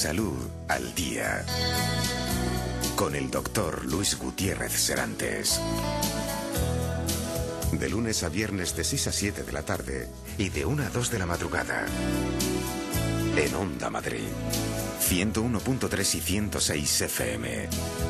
Salud al Día, con el doctor Luis Gutiérrez Serantes. De lunes a viernes de 6 a 7 de la tarde y de 1 a 2 de la madrugada. En Onda Madrid, 101.3 y 106 FM.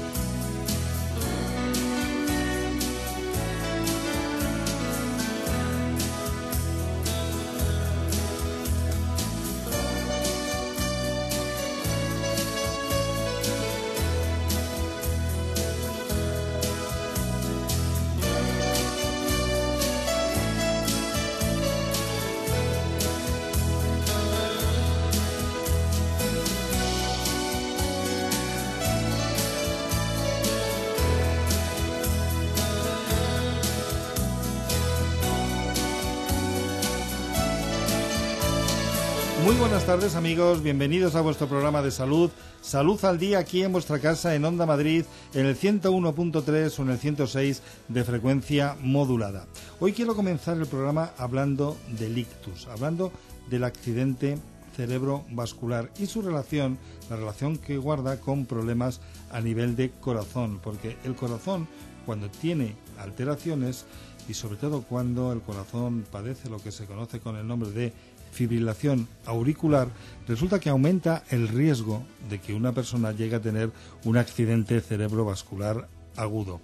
Muy buenas tardes, amigos, bienvenidos a vuestro programa de salud, Salud al Día, aquí en vuestra casa en Onda Madrid, en el 101.3 o en el 106 de frecuencia modulada. Hoy quiero comenzar el programa hablando del ictus, hablando del accidente cerebrovascular y su relación, la relación que guarda con problemas a nivel de corazón, porque el corazón, cuando tiene alteraciones y sobre todo cuando el corazón padece lo que se conoce con el nombre de fibrilación auricular, resulta que aumenta el riesgo de que una persona llegue a tener un accidente cerebrovascular agudo.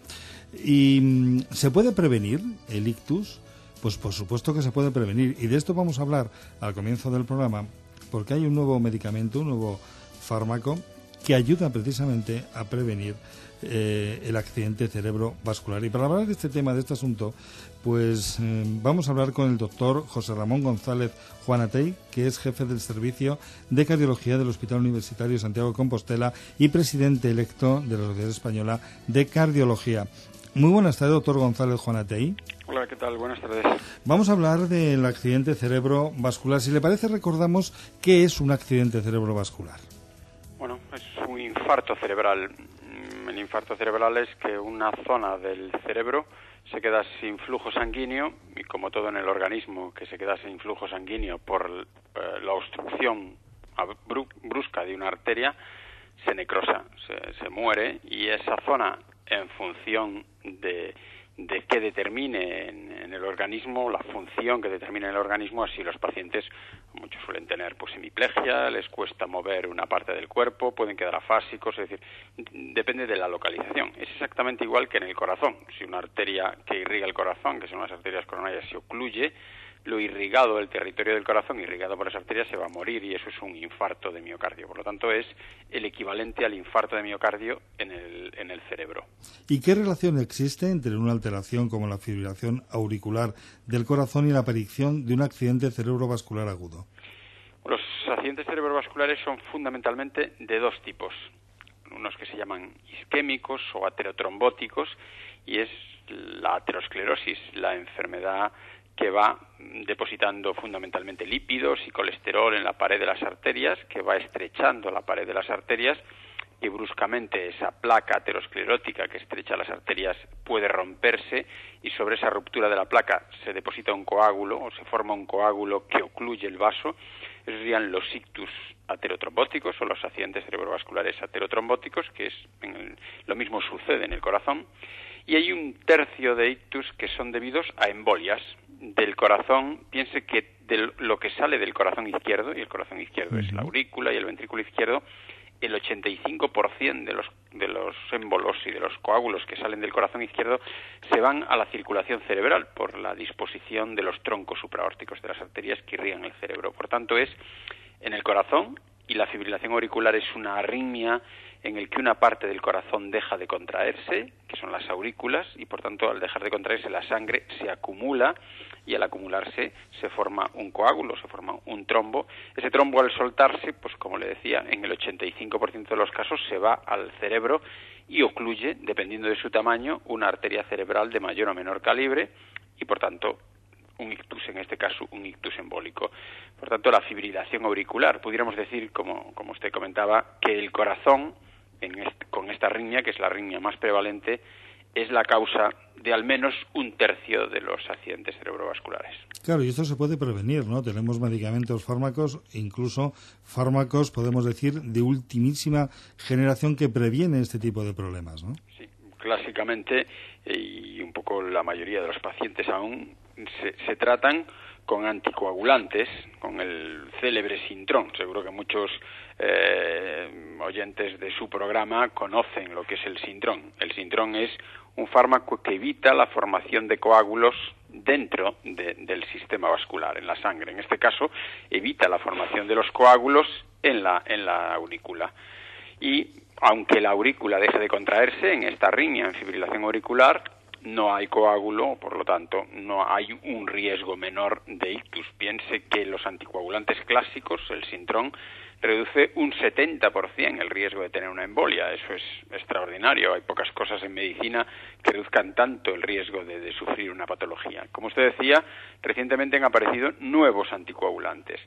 ¿Y se puede prevenir el ictus? Pues por supuesto que se puede prevenir, y de esto vamos a hablar al comienzo del programa, porque hay un nuevo medicamento, un nuevo fármaco que ayuda precisamente a prevenir el accidente cerebrovascular. Y para hablar de este tema, de este asunto, pues vamos a hablar con el doctor José Ramón González Juanatey, que es jefe del Servicio de Cardiología del Hospital Universitario Santiago de Compostela y presidente electo de la Sociedad Española de Cardiología. Muy buenas tardes, doctor González Juanatey. Hola, ¿qué tal? Buenas tardes. Vamos a hablar del accidente cerebrovascular. Si le parece, recordamos qué es un accidente cerebrovascular. Bueno, es un infarto cerebral. El infarto cerebral es que una zona del cerebro se queda sin flujo sanguíneo, y como todo en el organismo que se queda sin flujo sanguíneo por la obstrucción brusca de una arteria, se necrosa, se muere, y esa zona, en función de qué determine en el organismo, la función que determine en el organismo, así los pacientes, muchos suelen tener pues hemiplegia, les cuesta mover una parte del cuerpo, pueden quedar afásicos, es decir, depende de la localización. Es exactamente igual que en el corazón. Si una arteria que irriga el corazón, que son las arterias coronarias, se ocluye, lo irrigado del territorio del corazón, irrigado por las arterias, se va a morir, y eso es un infarto de miocardio. Por lo tanto, es el equivalente al infarto de miocardio en el cerebro. ¿Y qué relación existe entre una alteración como la fibrilación auricular del corazón y la aparición de un accidente cerebrovascular agudo? Los accidentes cerebrovasculares son fundamentalmente de dos tipos. Unos que se llaman isquémicos o aterotrombóticos, y es la aterosclerosis, la enfermedad que va depositando fundamentalmente lípidos y colesterol en la pared de las arterias, que va estrechando la pared de las arterias, y bruscamente esa placa aterosclerótica que estrecha las arterias puede romperse, y sobre esa ruptura de la placa se deposita un coágulo o se forma un coágulo que ocluye el vaso. Esos serían los ictus aterotrombóticos o los accidentes cerebrovasculares aterotrombóticos, que es lo mismo sucede en el corazón. Y hay un tercio de ictus que son debidos a embolias del corazón. Piense que de lo que sale del corazón izquierdo, y el corazón izquierdo es la aurícula y el ventrículo izquierdo, el 85% de los émbolos y de los coágulos que salen del corazón izquierdo se van a la circulación cerebral por la disposición de los troncos supraórticos de las arterias que irrigan el cerebro. Por tanto, es en el corazón, y la fibrilación auricular es una arritmia en el que una parte del corazón deja de contraerse, que son las aurículas, y por tanto al dejar de contraerse la sangre se acumula, y al acumularse se forma un coágulo, se forma un trombo. Ese trombo, al soltarse, pues como le decía, en el 85% de los casos se va al cerebro y ocluye, dependiendo de su tamaño, una arteria cerebral de mayor o menor calibre, y por tanto un ictus, en este caso un ictus embólico. Por tanto, la fibrilación auricular, pudiéramos decir, como usted comentaba, que el corazón con esta arritmia, que es la arritmia más prevalente, es la causa de al menos un tercio de los accidentes cerebrovasculares. Claro, y esto se puede prevenir, ¿no? Tenemos medicamentos, fármacos, incluso fármacos, podemos decir, de ultimísima generación que previenen este tipo de problemas, ¿no? Sí, clásicamente, y un poco la mayoría de los pacientes aún, se tratan con anticoagulantes, con el célebre Sintrom. Seguro que muchos oyentes de su programa conocen lo que es el Sintrom. El Sintrom es un fármaco que evita la formación de coágulos dentro del sistema vascular, en la sangre. En este caso, evita la formación de los coágulos en la aurícula. Y aunque la aurícula deje de contraerse en esta arritmia, en fibrilación auricular, no hay coágulo, por lo tanto, no hay un riesgo menor de ictus. Piense que los anticoagulantes clásicos, el Sintrom, reduce un 70% el riesgo de tener una embolia. Eso es extraordinario. Hay pocas cosas en medicina que reduzcan tanto el riesgo de sufrir una patología. Como usted decía, recientemente han aparecido nuevos anticoagulantes.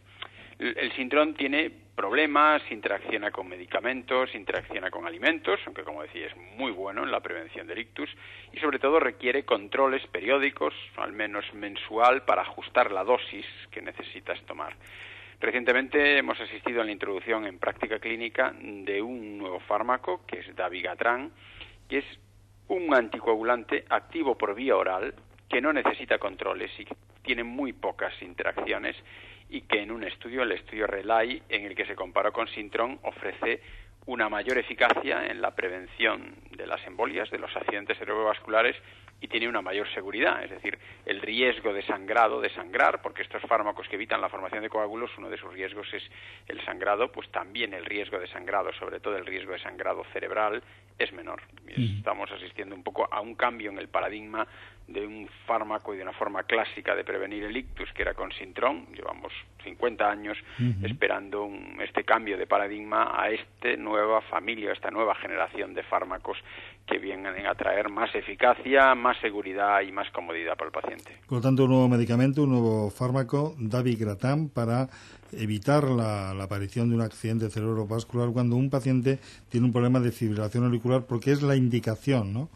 El Sintrom tiene problemas, interacciona con medicamentos, interacciona con alimentos, aunque como decía es muy bueno en la prevención del ictus, y sobre todo requiere controles periódicos, al menos mensual, para ajustar la dosis que necesitas tomar. Recientemente hemos asistido a la introducción en práctica clínica de un nuevo fármaco, que es Dabigatran, que es un anticoagulante activo por vía oral, que no necesita controles y tiene muy pocas interacciones, y que en un estudio, el estudio RELAI, en el que se comparó con Sintrom, ofrece una mayor eficacia en la prevención de las embolias, de los accidentes cerebrovasculares, y tiene una mayor seguridad, es decir, el riesgo de sangrado, de sangrar, porque estos fármacos que evitan la formación de coágulos, uno de sus riesgos es el sangrado, pues también el riesgo de sangrado, sobre todo el riesgo de sangrado cerebral, es menor. Estamos asistiendo un poco a un cambio en el paradigma de un fármaco y de una forma clásica de prevenir el ictus, que era con Sintrom. Llevamos 50 años esperando este cambio de paradigma a esta nueva familia, a esta nueva generación de fármacos que vienen a traer más eficacia, más seguridad y más comodidad para el paciente. Por lo tanto, un nuevo medicamento, un nuevo fármaco, Dabigatran, para evitar la aparición de un accidente cerebrovascular cuando un paciente tiene un problema de fibrilación auricular, porque es la indicación, ¿no?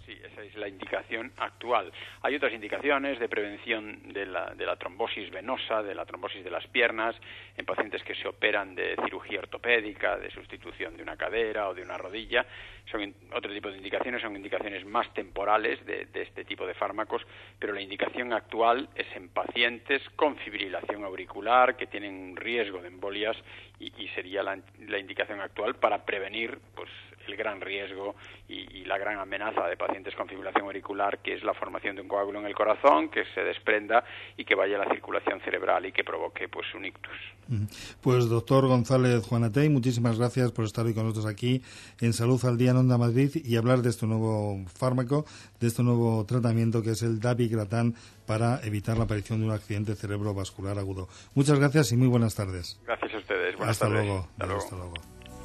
La indicación actual. Hay otras indicaciones de prevención de la trombosis venosa, de la trombosis de las piernas, en pacientes que se operan de cirugía ortopédica, de sustitución de una cadera o de una rodilla. Son otro tipo de indicaciones, son indicaciones más temporales de este tipo de fármacos, pero la indicación actual es en pacientes con fibrilación auricular que tienen un riesgo de embolias y sería la indicación actual para prevenir pues el gran riesgo y la gran amenaza de pacientes con fibrilación auricular, que es la formación de un coágulo en el corazón, que se desprenda y que vaya a la circulación cerebral y que provoque pues un ictus. Pues doctor González Juanatey, muchísimas gracias por estar hoy con nosotros aquí en Salud al Día en Onda Madrid y hablar de este nuevo fármaco, de este nuevo tratamiento que es el Dabigatran para evitar la aparición de un accidente cerebrovascular agudo. Muchas gracias y muy buenas tardes. Gracias a ustedes. Buenas Hasta tardes. luego. Hasta luego. Hasta luego.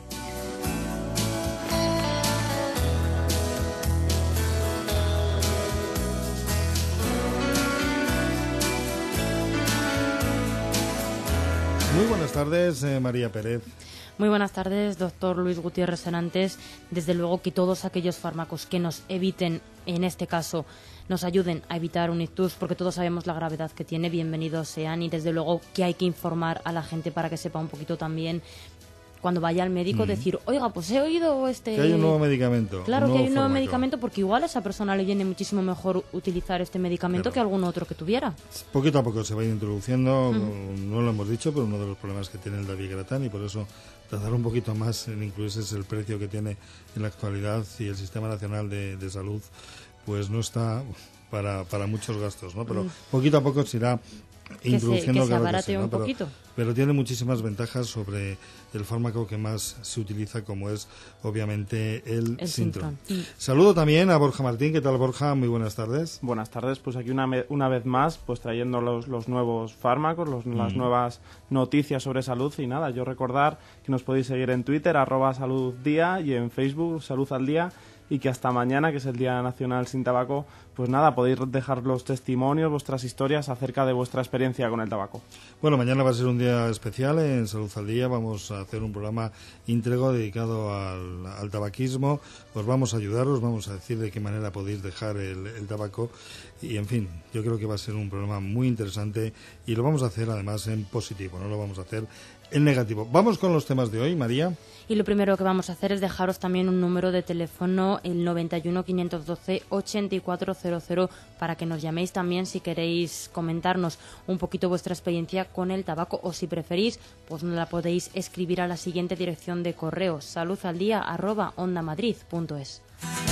Muy buenas tardes, María Pérez. Muy buenas tardes, doctor Luis Gutiérrez Senantes. Desde luego que todos aquellos fármacos que nos eviten, en este caso, nos ayuden a evitar un ictus, porque todos sabemos la gravedad que tiene, bienvenidos sean, y desde luego que hay que informar a la gente para que sepa un poquito también, cuando vaya al médico, decir, oiga, pues he oído que hay un nuevo medicamento. Claro, que hay un nuevo medicamento, porque igual a esa persona le viene muchísimo mejor utilizar este medicamento que algún otro que tuviera. Poquito a poco se va introduciendo, no lo hemos dicho, pero uno de los problemas que tiene el Dabigatran, y por eso tardar un poquito más en incluirse es el precio que tiene en la actualidad, y el Sistema Nacional de Salud pues no está para muchos gastos, ¿no? Pero poquito a poco se irá introduciendo, que se abarate un pero, poquito. Pero tiene muchísimas ventajas sobre el fármaco que más se utiliza, como es obviamente el Sintrom. Saludo también a Borja Martín. ¿Qué tal, Borja? Muy buenas tardes. Buenas tardes, pues aquí una vez más pues trayendo los nuevos fármacos, las nuevas noticias sobre salud. Y nada, yo recordar que nos podéis seguir en Twitter @SaludDía y en Facebook Salud al Día, y que hasta mañana, que es el Día Nacional sin Tabaco, pues nada, podéis dejar los testimonios, vuestras historias acerca de vuestra experiencia con el tabaco. Bueno, mañana va a ser un día especial en Salud al Día. Vamos a hacer un programa íntegro dedicado al tabaquismo. Os vamos a ayudar, os vamos a decir de qué manera podéis dejar el tabaco. Y, en fin, yo creo que va a ser un programa muy interesante y lo vamos a hacer además en positivo, no lo vamos a hacer en negativo. Vamos con los temas de hoy, María. Y lo primero que vamos a hacer es dejaros también un número de teléfono, el 91 512 8400, para que nos llaméis también si queréis comentarnos un poquito vuestra experiencia con el tabaco, o si preferís, pues nos la podéis escribir a la siguiente dirección de correo: saludaldia@ondamadrid.es.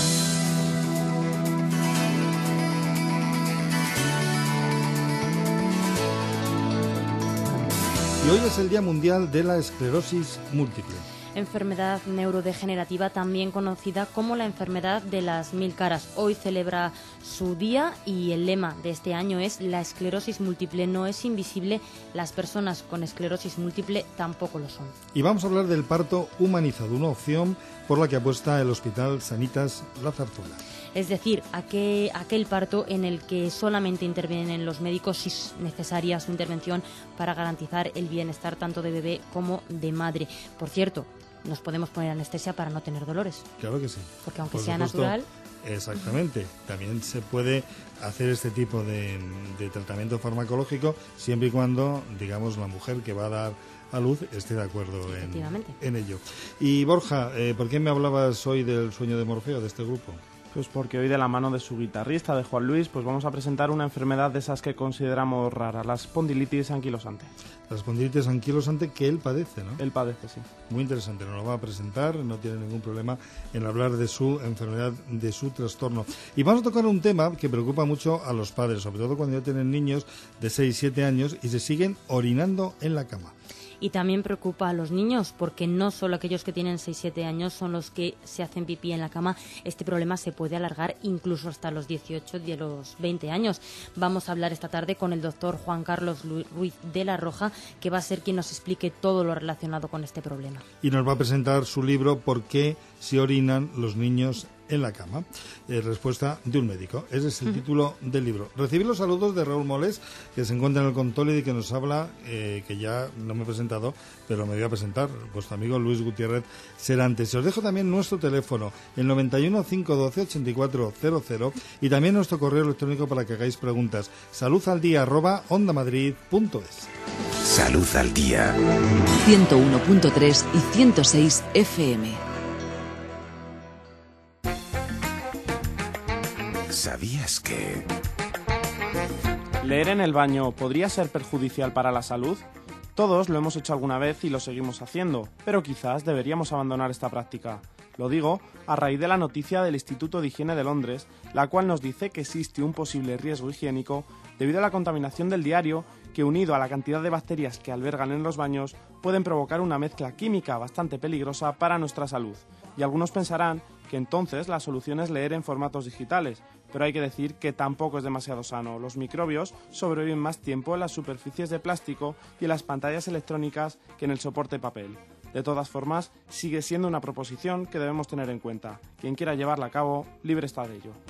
Y hoy es el Día Mundial de la Esclerosis Múltiple. Enfermedad neurodegenerativa, también conocida como la enfermedad de las 1000 caras. Hoy celebra su día y el lema de este año es: la esclerosis múltiple no es invisible, las personas con esclerosis múltiple tampoco lo son. Y vamos a hablar del parto humanizado, una opción por la que apuesta el Hospital Sanitas La Zarzuela. Es decir, aquel parto en el que solamente intervienen los médicos si es necesaria su intervención para garantizar el bienestar tanto de bebé como de madre. Por cierto, nos podemos poner anestesia para no tener dolores. Claro que sí. Porque aunque Por sea supuesto, natural... Exactamente. También se puede hacer este tipo de tratamiento farmacológico siempre y cuando, digamos, la mujer que va a dar a luz esté de acuerdo en ello. Y Borja, ¿por qué me hablabas hoy del sueño de Morfeo, de este grupo? Pues porque hoy, de la mano de su guitarrista, de Juan Luis, pues vamos a presentar una enfermedad de esas que consideramos raras, la espondilitis anquilosante. La espondilitis anquilosante que él padece, ¿no? Él padece, sí. Muy interesante, nos lo va a presentar, no tiene ningún problema en hablar de su enfermedad, de su trastorno. Y vamos a tocar un tema que preocupa mucho a los padres, sobre todo cuando ya tienen niños de 6-7 años y se siguen orinando en la cama. Y también preocupa a los niños, porque no solo aquellos que tienen 6-7 años son los que se hacen pipí en la cama. Este problema se puede alargar incluso hasta los 18 y los 20 años. Vamos a hablar esta tarde con el doctor Juan Carlos Ruiz de la Roja, que va a ser quien nos explique todo lo relacionado con este problema. Y nos va a presentar su libro ¿Por qué se orinan los niños en la cama? Respuesta de un médico. Ese es el título del libro. Recibir los saludos de Raúl Moles, que se encuentra en el control y que nos habla, que ya no me he presentado, pero me voy a presentar, vuestro amigo Luis Gutiérrez Serantes. Os dejo también nuestro teléfono, el 91 512 8400, y también nuestro correo electrónico para que hagáis preguntas: saludaldia@ondamadrid.es. Salud al Día. 101.3 y 106 FM. ¿Sabías que...? ¿Leer en el baño podría ser perjudicial para la salud? Todos lo hemos hecho alguna vez y lo seguimos haciendo, pero quizás deberíamos abandonar esta práctica. Lo digo a raíz de la noticia del Instituto de Higiene de Londres, la cual nos dice que existe un posible riesgo higiénico debido a la contaminación del diario, que, unido a la cantidad de bacterias que albergan en los baños, pueden provocar una mezcla química bastante peligrosa para nuestra salud. Y algunos pensarán que entonces la solución es leer en formatos digitales, pero hay que decir que tampoco es demasiado sano. Los microbios sobreviven más tiempo en las superficies de plástico y en las pantallas electrónicas que en el soporte papel. De todas formas, sigue siendo una proposición que debemos tener en cuenta. Quien quiera llevarla a cabo, libre está de ello.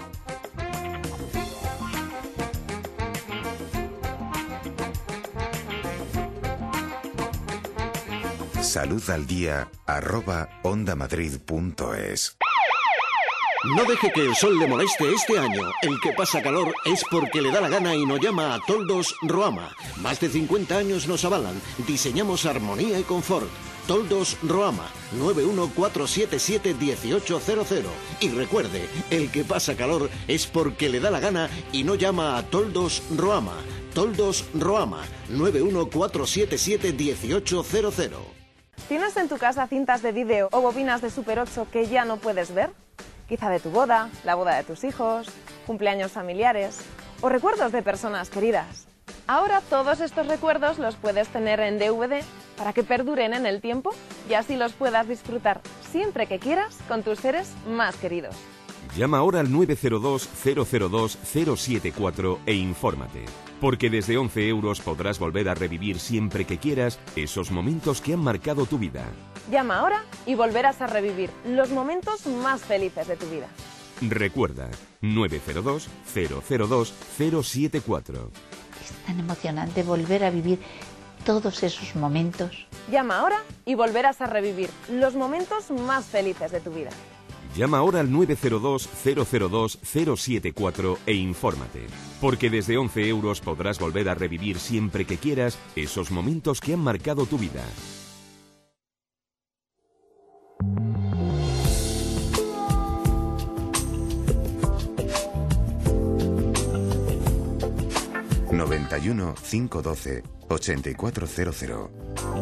saludaldía@ondamadrid.es. No deje que el sol le moleste este año. El que pasa calor es porque le da la gana y nos llama a Toldos Roama. Más de 50 años nos avalan. Diseñamos armonía y confort. Toldos Roama, 914771800. Y recuerde, el que pasa calor es porque le da la gana y no llama a Toldos Roama. Toldos Roama, 914771800. ¿Tienes en tu casa cintas de vídeo o bobinas de Super 8 que ya no puedes ver? Quizá de tu boda, la boda de tus hijos, cumpleaños familiares o recuerdos de personas queridas. Ahora todos estos recuerdos los puedes tener en DVD para que perduren en el tiempo y así los puedas disfrutar siempre que quieras con tus seres más queridos. Llama ahora al 902-002-074 e infórmate. Porque desde 11 euros podrás volver a revivir siempre que quieras esos momentos que han marcado tu vida. Llama ahora y volverás a revivir los momentos más felices de tu vida. Recuerda, 902 002 074. Es tan emocionante volver a vivir todos esos momentos. Llama ahora y volverás a revivir los momentos más felices de tu vida. Llama ahora al 902 002 074 e infórmate. Porque desde 11 euros podrás volver a revivir siempre que quieras esos momentos que han marcado tu vida. ...91 512 8400.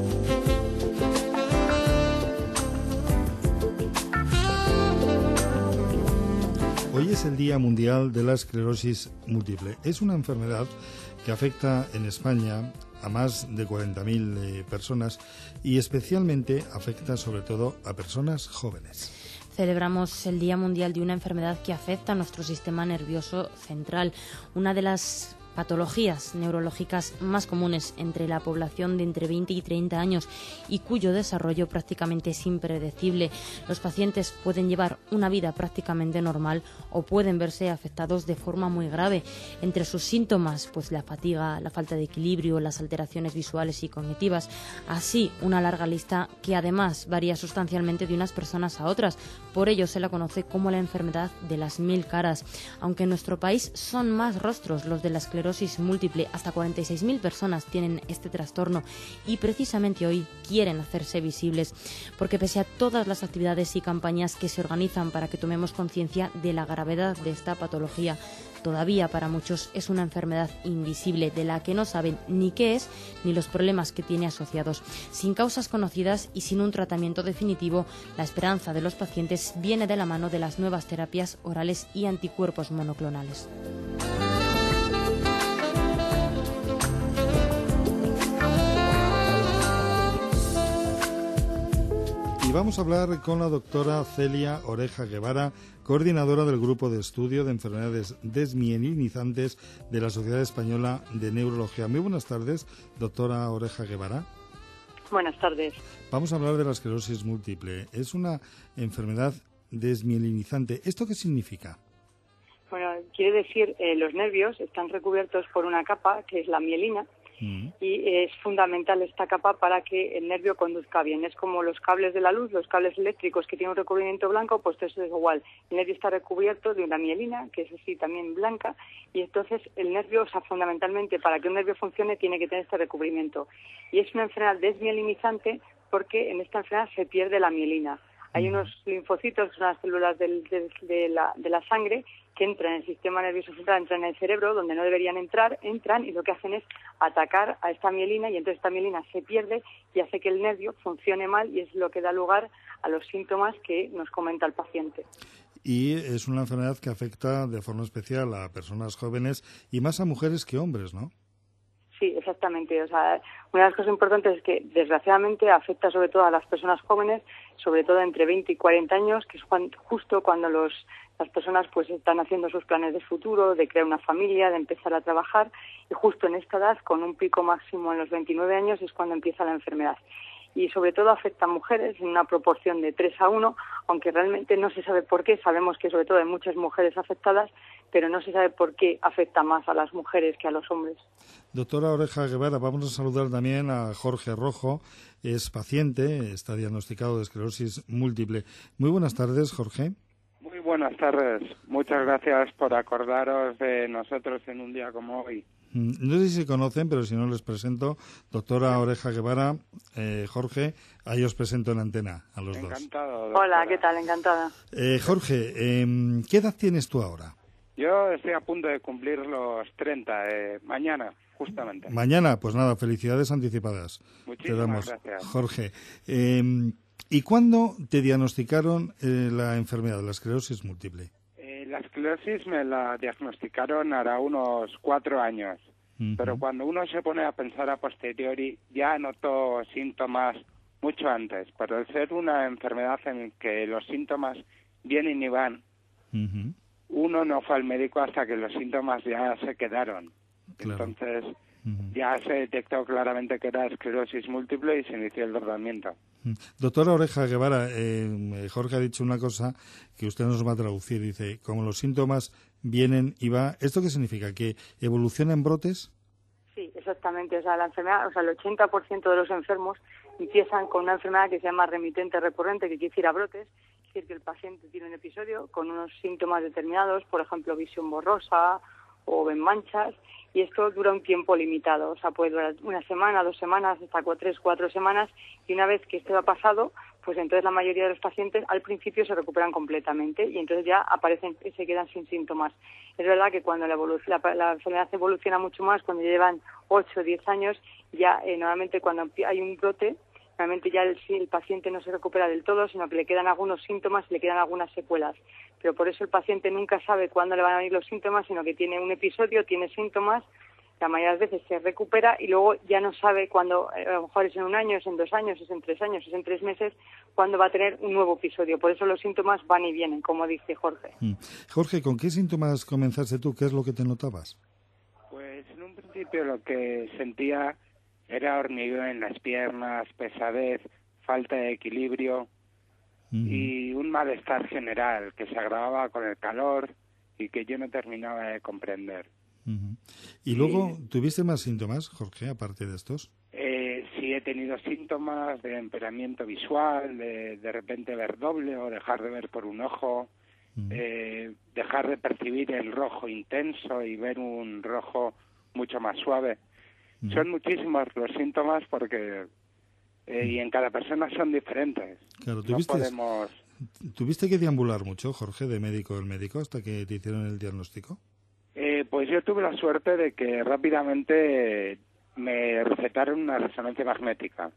Hoy es el Día Mundial de la Esclerosis Múltiple. Es una enfermedad que afecta en España a más de 40.000 personas y especialmente afecta sobre todo a personas jóvenes. Celebramos el Día Mundial de una enfermedad que afecta a nuestro sistema nervioso central, una de las patologías neurológicas más comunes entre la población de entre 20 y 30 años y cuyo desarrollo prácticamente es impredecible. Los pacientes pueden llevar una vida prácticamente normal o pueden verse afectados de forma muy grave. Entre sus síntomas, pues la fatiga, la falta de equilibrio, las alteraciones visuales y cognitivas, así una larga lista que además varía sustancialmente de unas personas a otras. Por ello se la conoce como la enfermedad de las 1000 caras. Aunque en nuestro país son más rostros los de la esclerosis múltiple, hasta 46.000 personas tienen este trastorno y precisamente hoy quieren hacerse visibles, porque pese a todas las actividades y campañas que se organizan para que tomemos conciencia de la gravedad de esta patología, todavía para muchos es una enfermedad invisible de la que no saben ni qué es ni los problemas que tiene asociados. Sin causas conocidas y sin un tratamiento definitivo, la esperanza de los pacientes viene de la mano de las nuevas terapias orales y anticuerpos monoclonales. Y vamos a hablar con la doctora Celia Oreja Guevara, coordinadora del Grupo de Estudio de Enfermedades Desmielinizantes de la Sociedad Española de Neurología. Muy buenas tardes, doctora Oreja Guevara. Buenas tardes. Vamos a hablar de la esclerosis múltiple. Es una enfermedad desmielinizante. ¿Esto qué significa? Bueno, quiere decir los nervios están recubiertos por una capa que es la mielina. Y es fundamental esta capa para que el nervio conduzca bien. Es como los cables de la luz, los cables eléctricos que tienen un recubrimiento blanco, pues eso es igual. El nervio está recubierto de una mielina, que es así también blanca, y entonces el nervio, o sea, fundamentalmente para que un nervio funcione tiene que tener este recubrimiento. Y es una enfermedad desmielinizante porque en esta enfermedad se pierde la mielina. Hay unos linfocitos, unas células de la sangre que entran en el sistema nervioso central, entran en el cerebro, donde no deberían entrar, entran y lo que hacen es atacar a esta mielina y entonces esta mielina se pierde y hace que el nervio funcione mal y es lo que da lugar a los síntomas que nos comenta el paciente. Y es una enfermedad que afecta de forma especial a personas jóvenes y más a mujeres que hombres, ¿no? Sí, exactamente. O sea, una de las cosas importantes es que, desgraciadamente, afecta sobre todo a las personas jóvenes, sobre todo entre 20 y 40 años, que es justo cuando las personas pues están haciendo sus planes de futuro, de crear una familia, de empezar a trabajar, y justo en esta edad, con un pico máximo en los 29 años, es cuando empieza la enfermedad. Y sobre todo afecta a mujeres en una proporción de 3:1, aunque realmente no se sabe por qué. Sabemos que sobre todo hay muchas mujeres afectadas, pero no se sabe por qué afecta más a las mujeres que a los hombres. Doctora Oreja Guevara, vamos a saludar también a Jorge Rojo, es paciente, está diagnosticado de esclerosis múltiple. Muy buenas tardes, Jorge. Muy buenas tardes. Muchas gracias por acordaros de nosotros en un día como hoy. No sé si se conocen, pero si no les presento. Doctora Oreja Guevara, Jorge, ahí os presento en antena a los dos. Encantado. Hola, ¿qué tal? Encantada. Jorge, ¿qué edad tienes tú ahora? Yo estoy a punto de cumplir los 30, mañana, justamente. Mañana, pues nada, felicidades anticipadas. Muchísimas gracias. Jorge, ¿y cuándo te diagnosticaron la enfermedad, la esclerosis múltiple? La esclerosis me la diagnosticaron hará unos 4 años, pero cuando uno se pone a pensar a posteriori ya notó síntomas mucho antes, pero al ser una enfermedad en que los síntomas vienen y van, uno no fue al médico hasta que los síntomas ya se quedaron. Claro. Entonces ya se detectó claramente que era esclerosis múltiple y se inició el tratamiento. Doctora Oreja Guevara, Jorge ha dicho una cosa que usted nos va a traducir. Dice, como los síntomas vienen y va, ¿esto qué significa? ¿Que evoluciona en brotes? Sí, exactamente. O sea, la enfermedad, el 80% de los enfermos empiezan con una enfermedad que se llama remitente recurrente, que quiere decir a brotes, es decir, que el paciente tiene un episodio con unos síntomas determinados, por ejemplo, visión borrosa o ven manchas, y esto dura un tiempo limitado, o sea, puede durar 1 semana, 2 semanas, hasta 3, 4 semanas, y una vez que esto ha pasado, pues entonces la mayoría de los pacientes al principio se recuperan completamente y entonces ya aparecen y se quedan sin síntomas. Es verdad que cuando la enfermedad evoluciona mucho más, cuando llevan 8 o 10 años, ya normalmente cuando hay un brote, realmente ya el paciente no se recupera del todo, sino que le quedan algunos síntomas y le quedan algunas secuelas. Pero por eso el paciente nunca sabe cuándo le van a venir los síntomas, sino que tiene un episodio, tiene síntomas, la mayoría de las veces se recupera y luego ya no sabe cuándo, a lo mejor es en 1 año, es en 2 años, es en 3 años, es en 3 meses, cuándo va a tener un nuevo episodio. Por eso los síntomas van y vienen, como dice Jorge. Jorge, ¿con qué síntomas comenzaste tú? ¿Qué es lo que te notabas? Pues en un principio lo que sentía era hormigueo en las piernas, pesadez, falta de equilibrio y un malestar general que se agravaba con el calor y que yo no terminaba de comprender. ¿Y luego tuviste más síntomas, Jorge, aparte de estos? Sí, he tenido síntomas de empeoramiento visual, de repente ver doble o dejar de ver por un ojo, dejar de percibir el rojo intenso y ver un rojo mucho más suave. Son muchísimos los síntomas porque y en cada persona son diferentes. Claro, ¿tuviste que deambular mucho, Jorge, de médico en médico hasta que te hicieron el diagnóstico? Pues yo tuve la suerte de que rápidamente me recetaron una resonancia magnética.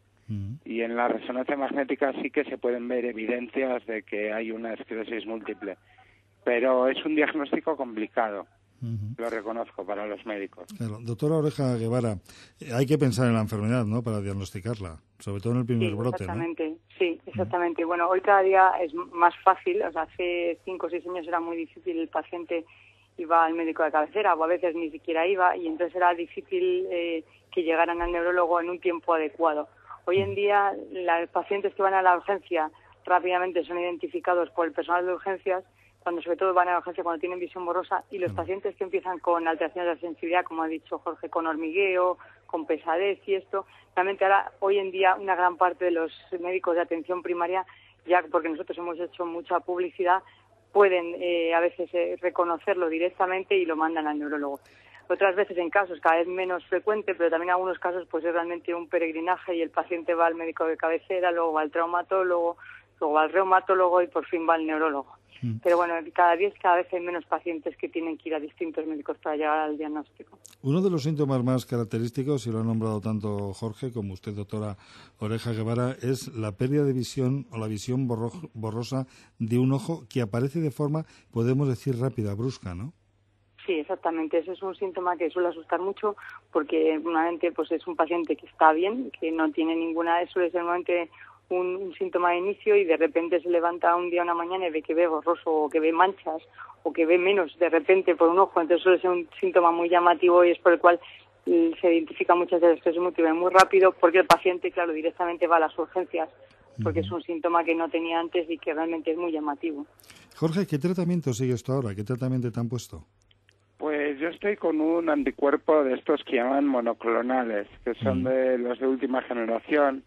Y en la resonancia magnética sí que se pueden ver evidencias de que hay una esclerosis múltiple. Pero es un diagnóstico complicado. Lo reconozco para los médicos. Claro. Doctora Oreja Guevara, hay que pensar en la enfermedad, ¿no?, para diagnosticarla, sobre todo en el primer brote, exactamente, ¿no? Sí, exactamente. Bueno, hoy cada día es más fácil. O sea, hace 5 o 6 años era muy difícil, el paciente iba al médico de cabecera o a veces ni siquiera iba y entonces era difícil que llegaran al neurólogo en un tiempo adecuado. Hoy en día los pacientes que van a la urgencia rápidamente son identificados por el personal de urgencias, cuando sobre todo van a la urgencia cuando tienen visión borrosa, y los pacientes que empiezan con alteraciones de la sensibilidad, como ha dicho Jorge, con hormigueo, con pesadez y esto, realmente ahora, hoy en día, una gran parte de los médicos de atención primaria, ya porque nosotros hemos hecho mucha publicidad, pueden a veces reconocerlo directamente y lo mandan al neurólogo. Otras veces en casos cada vez menos frecuente, pero también en algunos casos pues es realmente un peregrinaje y el paciente va al médico de cabecera, luego va al traumatólogo, luego va al reumatólogo y por fin va al neurólogo. Pero bueno, cada vez hay menos pacientes que tienen que ir a distintos médicos para llegar al diagnóstico. Uno de los síntomas más característicos, y lo ha nombrado tanto Jorge como usted, doctora Oreja Guevara, es la pérdida de visión o la visión borrosa de un ojo que aparece de forma, podemos decir, rápida, brusca, ¿no? Sí, exactamente. Ese es un síntoma que suele asustar mucho porque normalmente pues es un paciente que está bien, que no tiene ninguna, suele ser normalmente un síntoma de inicio y de repente se levanta un día, una mañana y ve que ve borroso o que ve manchas o que ve menos de repente por un ojo. Entonces suele ser un síntoma muy llamativo y es por el cual se identifica muchas veces esclerosis múltiple muy rápido porque el paciente, claro, directamente va a las urgencias porque es un síntoma que no tenía antes y que realmente es muy llamativo. Jorge, ¿qué tratamiento sigues tú ahora? ¿Qué tratamiento te han puesto? Pues yo estoy con un anticuerpo de estos que llaman monoclonales, que son de los de última generación.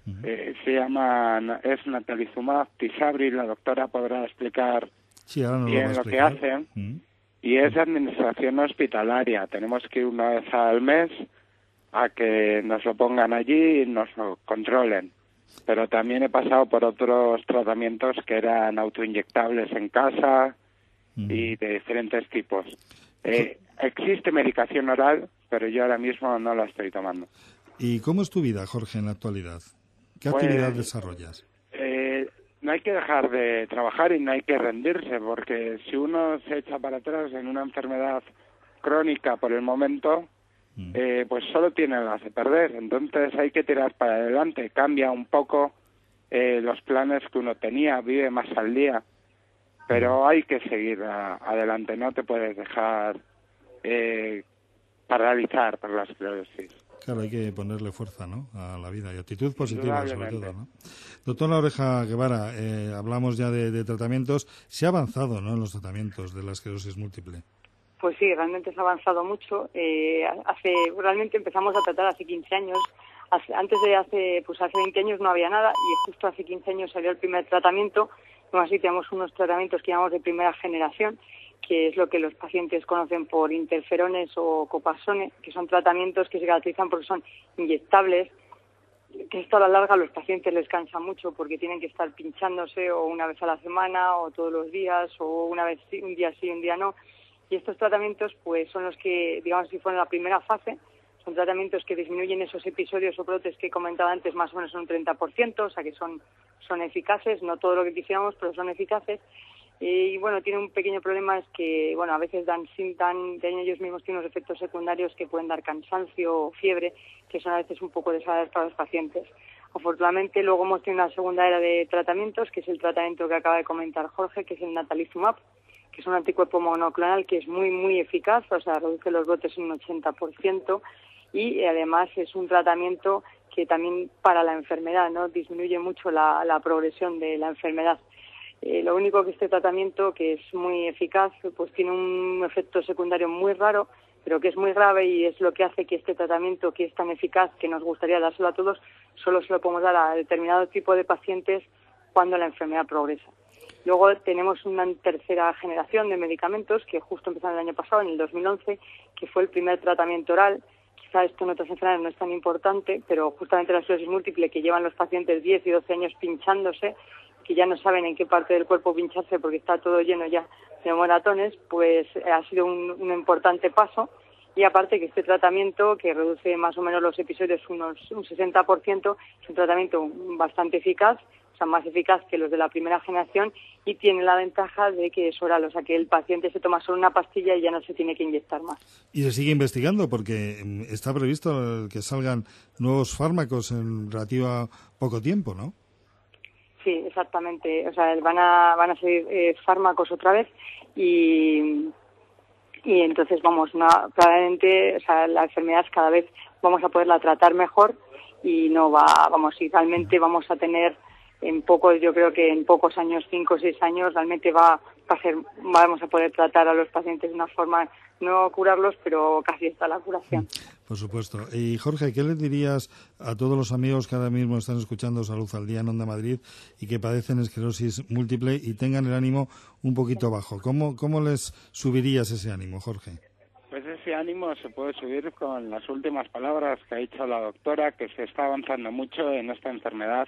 Es natalizumab, Tysabri, la doctora podrá explicar bien lo que hace. Y es de administración hospitalaria. Tenemos que ir una vez al mes a que nos lo pongan allí y nos lo controlen. Pero también he pasado por otros tratamientos que eran autoinyectables en casa y de diferentes tipos. Existe medicación oral, pero yo ahora mismo no la estoy tomando. ¿Y cómo es tu vida, Jorge, en la actualidad? ¿Qué actividad desarrollas? No hay que dejar de trabajar y no hay que rendirse, porque si uno se echa para atrás en una enfermedad crónica por el momento, pues solo tiene las de perder. Entonces hay que tirar para adelante, cambia un poco los planes que uno tenía, vive más al día, pero hay que seguir adelante, no te puedes dejar paralizar por la esclerosis. Claro, hay que ponerle fuerza, ¿no?, a la vida y actitud positiva, sobre todo, ¿no? Doctora Oreja Guevara, hablamos ya de tratamientos. Se ha avanzado, ¿no?, en los tratamientos de la esclerosis múltiple. Pues sí, realmente se ha avanzado mucho. Realmente empezamos a tratar hace 15 años. Hace 20 años no había nada y justo hace 15 años salió el primer tratamiento. Aún así tenemos unos tratamientos que llamamos de primera generación, que es lo que los pacientes conocen por interferones o copasone, que son tratamientos que se caracterizan porque son inyectables, que esto a la larga a los pacientes les cansa mucho porque tienen que estar pinchándose o una vez a la semana o todos los días o una vez un día sí, un día no. Y estos tratamientos pues son los que, digamos, si fueron la primera fase, son tratamientos que disminuyen esos episodios o brotes que he comentado antes más o menos un 30%, o sea que son eficaces, no todo lo que quisiéramos, pero son eficaces. Y bueno, tiene un pequeño problema, es que bueno, a veces ellos mismos tienen unos efectos secundarios que pueden dar cansancio o fiebre, que son a veces un poco desagradables para los pacientes. Afortunadamente luego hemos tenido una segunda era de tratamientos, que es el tratamiento que acaba de comentar Jorge, que es el natalizumab, que es un anticuerpo monoclonal que es muy, muy eficaz, o sea, reduce los brotes en un 80%, y además es un tratamiento que también para la enfermedad, ¿no?, disminuye mucho la progresión de la enfermedad. Lo único que este tratamiento, que es muy eficaz, pues tiene un efecto secundario muy raro, pero que es muy grave, y es lo que hace que este tratamiento, que es tan eficaz, que nos gustaría dárselo a todos, solo se lo podemos dar a determinado tipo de pacientes cuando la enfermedad progresa. Luego tenemos una tercera generación de medicamentos que justo empezaron el año pasado, en el 2011, que fue el primer tratamiento oral. Quizá esto en otras enfermedades no es tan importante, pero justamente la esclerosis múltiple, que llevan los pacientes 10 y 12 años pinchándose, que ya no saben en qué parte del cuerpo pincharse porque está todo lleno ya de moratones, pues ha sido un importante paso. Y aparte que este tratamiento, que reduce más o menos los episodios un 60%, es un tratamiento bastante eficaz, o sea, más eficaz que los de la primera generación, y tiene la ventaja de que es oral, o sea, que el paciente se toma solo una pastilla y ya no se tiene que inyectar más. Y se sigue investigando porque está previsto que salgan nuevos fármacos en relativo poco tiempo, ¿no? Sí, exactamente. O sea, van a salir fármacos otra vez y entonces probablemente, o sea, la enfermedad cada vez vamos a poderla tratar mejor y y realmente vamos a tener yo creo que en pocos años, 5 o 6 años, realmente vamos a poder tratar a los pacientes de una forma, no curarlos, pero casi está la curación. Por supuesto. Y Jorge, ¿qué le dirías a todos los amigos que ahora mismo están escuchando Salud al Día en Onda Madrid y que padecen esclerosis múltiple y tengan el ánimo un poquito bajo? ¿Cómo les subirías ese ánimo, Jorge? Pues ese ánimo se puede subir con las últimas palabras que ha dicho la doctora, que se está avanzando mucho en esta enfermedad,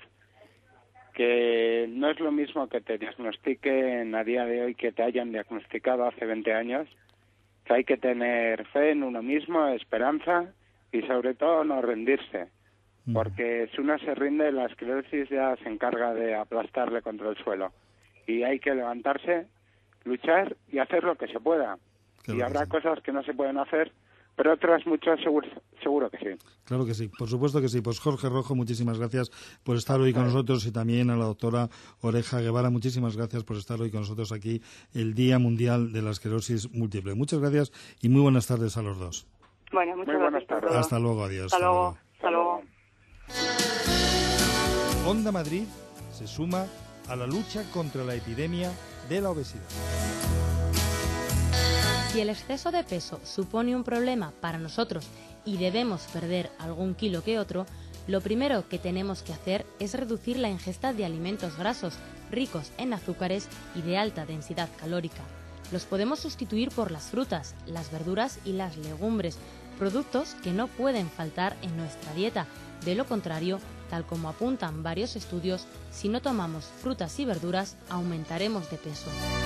que no es lo mismo que te diagnostiquen a día de hoy que te hayan diagnosticado hace 20 años, que hay que tener fe en uno mismo, esperanza y sobre todo no rendirse, porque si uno se rinde, la esclerosis ya se encarga de aplastarle contra el suelo y hay que levantarse, luchar y hacer lo que se pueda. Claro, y habrá cosas que no se pueden hacer, pero otras muchas seguro que sí. Claro que sí, por supuesto que sí. Pues Jorge Rojo, muchísimas gracias por estar hoy con nosotros, y también a la doctora Oreja Guevara, muchísimas gracias por estar hoy con nosotros aquí el Día Mundial de la Esclerosis Múltiple. Muchas gracias y muy buenas tardes a los dos. Bueno, muchas gracias. Tardes. Hasta luego, adiós. Hasta luego. Hasta luego. Onda Madrid se suma a la lucha contra la epidemia de la obesidad. Si el exceso de peso supone un problema para nosotros y debemos perder algún kilo que otro, lo primero que tenemos que hacer es reducir la ingesta de alimentos grasos, ricos en azúcares y de alta densidad calórica. Los podemos sustituir por las frutas, las verduras y las legumbres, productos que no pueden faltar en nuestra dieta. De lo contrario, tal como apuntan varios estudios, si no tomamos frutas y verduras, aumentaremos de peso.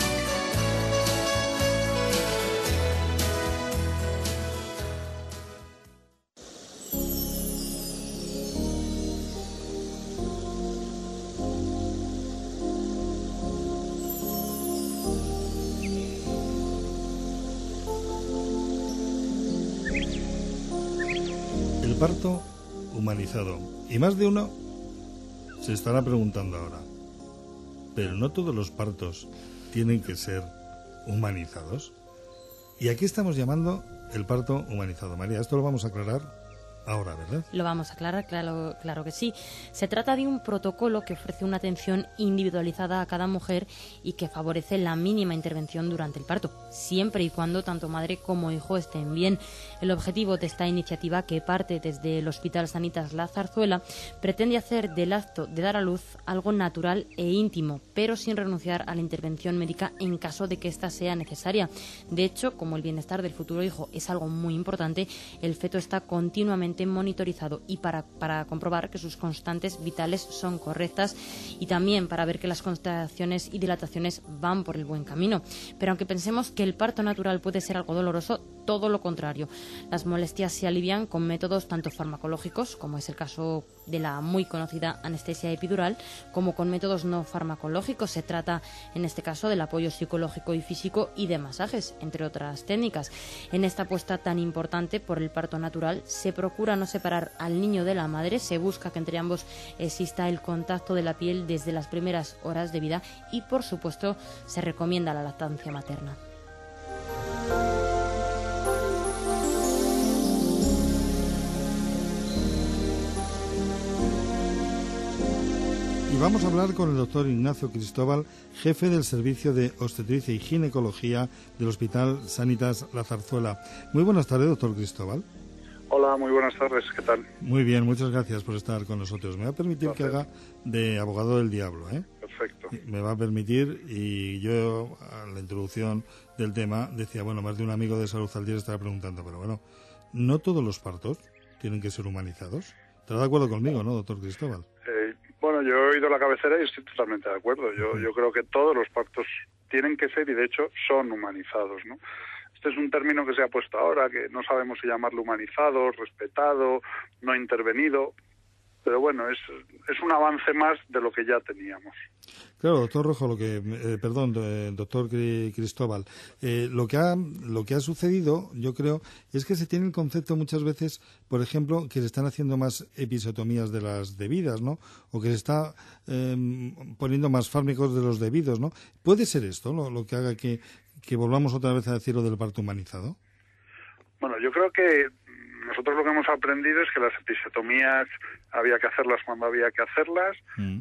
El parto humanizado. Y más de uno se estará preguntando ahora, ¿pero no todos los partos tienen que ser humanizados? Y aquí estamos llamando el parto humanizado? María, esto lo vamos a aclarar ahora, ¿verdad? Lo vamos a aclarar, claro que sí. Se trata de un protocolo que ofrece una atención individualizada a cada mujer y que favorece la mínima intervención durante el parto, siempre y cuando tanto madre como hijo estén bien. El objetivo de esta iniciativa, que parte desde el Hospital Sanitas La Zarzuela, pretende hacer del acto de dar a luz algo natural e íntimo, pero sin renunciar a la intervención médica en caso de que ésta sea necesaria. De hecho, como el bienestar del futuro hijo es algo muy importante, el feto está continuamente monitorizado y para comprobar que sus constantes vitales son correctas y también para ver que las contracciones y dilataciones van por el buen camino. Pero aunque pensemos que el parto natural puede ser algo doloroso, todo lo contrario. Las molestias se alivian con métodos tanto farmacológicos, como es el caso de la muy conocida anestesia epidural, como con métodos no farmacológicos. Se trata, en este caso, del apoyo psicológico y físico y de masajes, entre otras técnicas. En esta apuesta tan importante por el parto natural, se procura no separar al niño de la madre, se busca que entre ambos exista el contacto de la piel desde las primeras horas de vida y, por supuesto, se recomienda la lactancia materna. Y vamos a hablar con el doctor Ignacio Cristóbal, jefe del Servicio de Obstetricia y Ginecología del Hospital Sanitas La Zarzuela. Muy buenas tardes, doctor Cristóbal. Hola, muy buenas tardes, ¿qué tal? Muy bien, muchas gracias por estar con nosotros. Me va a permitir que haga de abogado del diablo, ¿eh? Perfecto. Me va a permitir, y yo a la introducción del tema decía, bueno, más de un amigo de Salud al Día estaba preguntando, pero bueno, ¿no todos los partos tienen que ser humanizados? ¿Estás de acuerdo conmigo, no, doctor Cristóbal? Bueno, yo he oído la cabecera y estoy totalmente de acuerdo. Yo creo que todos los partos tienen que ser, y de hecho son humanizados, ¿no? Este es un término que se ha puesto ahora, que no sabemos si llamarlo humanizado, respetado, no intervenido, pero bueno, es un avance más de lo que ya teníamos. Claro, doctor Rojo, doctor Cristóbal, lo que ha sucedido, yo creo, es que se tiene el concepto muchas veces, por ejemplo, que se están haciendo más episiotomías de las debidas, ¿no? O que se está poniendo más fármacos de los debidos, ¿no? ¿Puede ser esto lo que haga que volvamos otra vez a decir lo del parto humanizado? Bueno, yo creo que nosotros lo que hemos aprendido es que las episiotomías había que hacerlas cuando había que hacerlas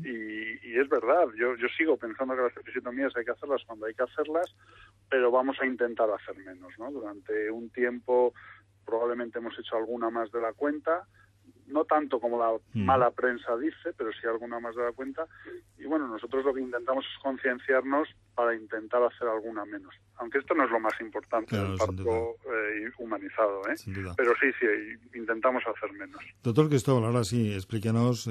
y es verdad, yo sigo pensando que las episiotomías hay que hacerlas cuando hay que hacerlas, pero vamos a intentar hacer menos, ¿no? Durante un tiempo probablemente hemos hecho alguna más de la cuenta, no tanto como la mala prensa dice, pero sí alguna más de la cuenta. Y bueno, nosotros lo que intentamos es concienciarnos para intentar hacer alguna menos. Aunque esto no es lo más importante del parto humanizado, ¿eh? Pero sí, intentamos hacer menos. Doctor Cristóbal, ahora sí, explíquenos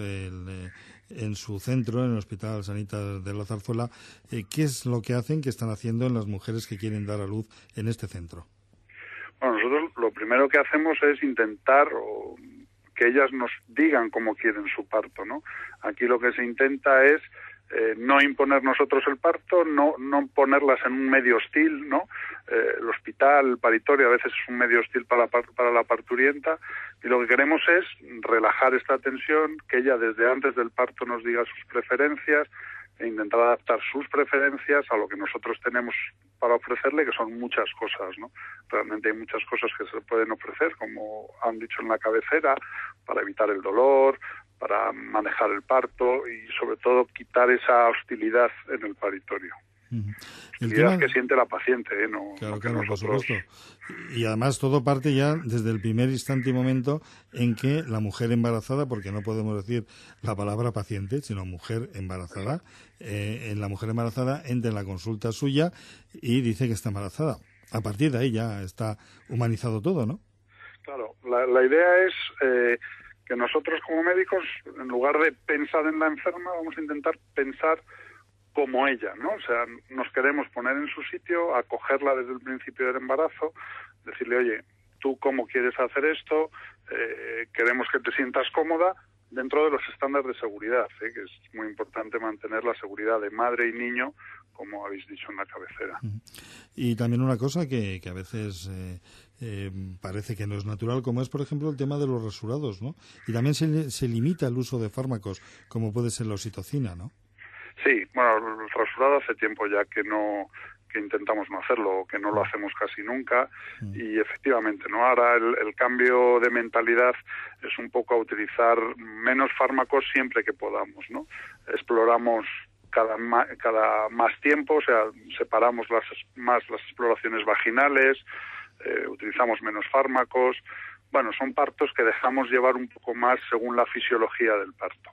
en su centro, en el Hospital Sanitas de La Zarzuela, ¿qué es lo que hacen, qué están haciendo en las mujeres que quieren dar a luz en este centro? Bueno, nosotros lo primero que hacemos es intentar que ellas nos digan cómo quieren su parto, ¿no? Aquí lo que se intenta es no imponer nosotros el parto, no ponerlas en un medio hostil, ¿no? El hospital, el paritorio a veces es un medio hostil para la parturienta, y lo que queremos es relajar esta tensión, que ella desde antes del parto nos diga sus preferencias e intentar adaptar sus preferencias a lo que nosotros tenemos para ofrecerle, que son muchas cosas, ¿no? Realmente hay muchas cosas que se pueden ofrecer, como han dicho en la cabecera, para evitar el dolor, para manejar el parto y sobre todo quitar esa hostilidad en el paritorio. Hostilidad que siente la paciente, ¿no? Claro, por supuesto. Y además todo parte ya desde el primer instante y momento en que la mujer embarazada, porque no podemos decir la palabra paciente, sino mujer embarazada, en la mujer embarazada entra en la consulta suya y dice que está embarazada. A partir de ahí ya está humanizado todo, ¿no? Claro, la idea es que nosotros como médicos, en lugar de pensar en la enferma, vamos a intentar pensar como ella, ¿no? O sea, nos queremos poner en su sitio, acogerla desde el principio del embarazo, decirle, oye, ¿tú cómo quieres hacer esto? Queremos que te sientas cómoda dentro de los estándares de seguridad, que es muy importante mantener la seguridad de madre y niño, como habéis dicho en la cabecera. Y también una cosa que a veces parece que no es natural, como es, por ejemplo, el tema de los rasurados, ¿no? Y también se limita el uso de fármacos, como puede ser la oxitocina, ¿no? Sí, bueno, el rasurado hace tiempo ya que no que intentamos no hacerlo o que no lo hacemos casi nunca. Y efectivamente, ¿no? Ahora el cambio de mentalidad es un poco a utilizar menos fármacos siempre que podamos, ¿no? Exploramos cada más tiempo, o sea, separamos las exploraciones vaginales, utilizamos menos fármacos. Bueno, son partos que dejamos llevar un poco más según la fisiología del parto.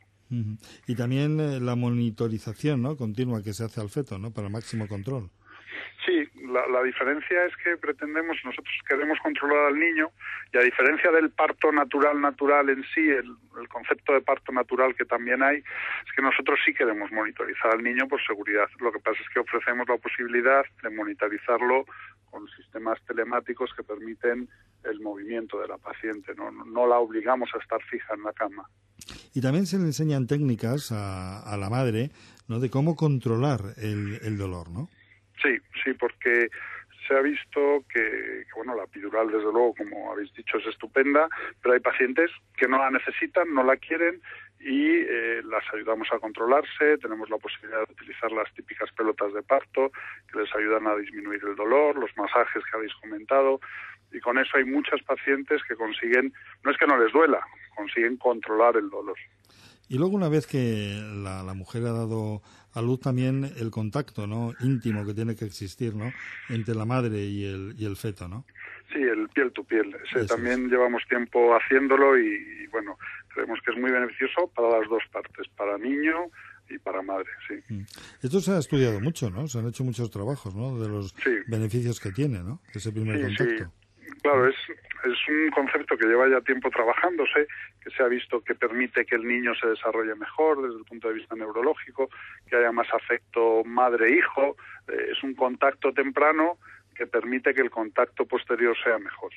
Y también la monitorización, ¿no?, continua que se hace al feto, ¿no?, para el máximo control. Sí, la diferencia es que nosotros queremos controlar al niño, y a diferencia del parto natural en sí, el concepto de parto natural que también hay, es que nosotros sí queremos monitorizar al niño por seguridad. Lo que pasa es que ofrecemos la posibilidad de monitorizarlo con sistemas telemáticos que permiten el movimiento de la paciente, no la obligamos a estar fija en la cama. Y también se le enseñan técnicas a la madre, ¿no?, de cómo controlar el dolor, ¿no? Sí, porque se ha visto que bueno, la epidural, desde luego, como habéis dicho, es estupenda, pero hay pacientes que no la necesitan, no la quieren, y las ayudamos a controlarse. Tenemos la posibilidad de utilizar las típicas pelotas de parto, que les ayudan a disminuir el dolor, los masajes que habéis comentado, y con eso hay muchas pacientes que consiguen, no es que no les duela, consiguen controlar el dolor. Y luego, una vez que la mujer ha dado a luz, también el contacto, ¿no?, íntimo que tiene que existir, ¿no?, entre la madre y el feto, ¿no? Sí, el piel to piel. También llevamos tiempo haciéndolo y bueno, creemos que es muy beneficioso para las dos partes, para niño y para madre, sí. Esto se ha estudiado mucho, ¿no? Se han hecho muchos trabajos, ¿no?, de los beneficios que tiene, ¿no?, ese primer contacto. Sí. Claro, es un concepto que lleva ya tiempo trabajándose, que se ha visto que permite que el niño se desarrolle mejor desde el punto de vista neurológico, que haya más afecto madre-hijo. Es un contacto temprano que permite que el contacto posterior sea mejor.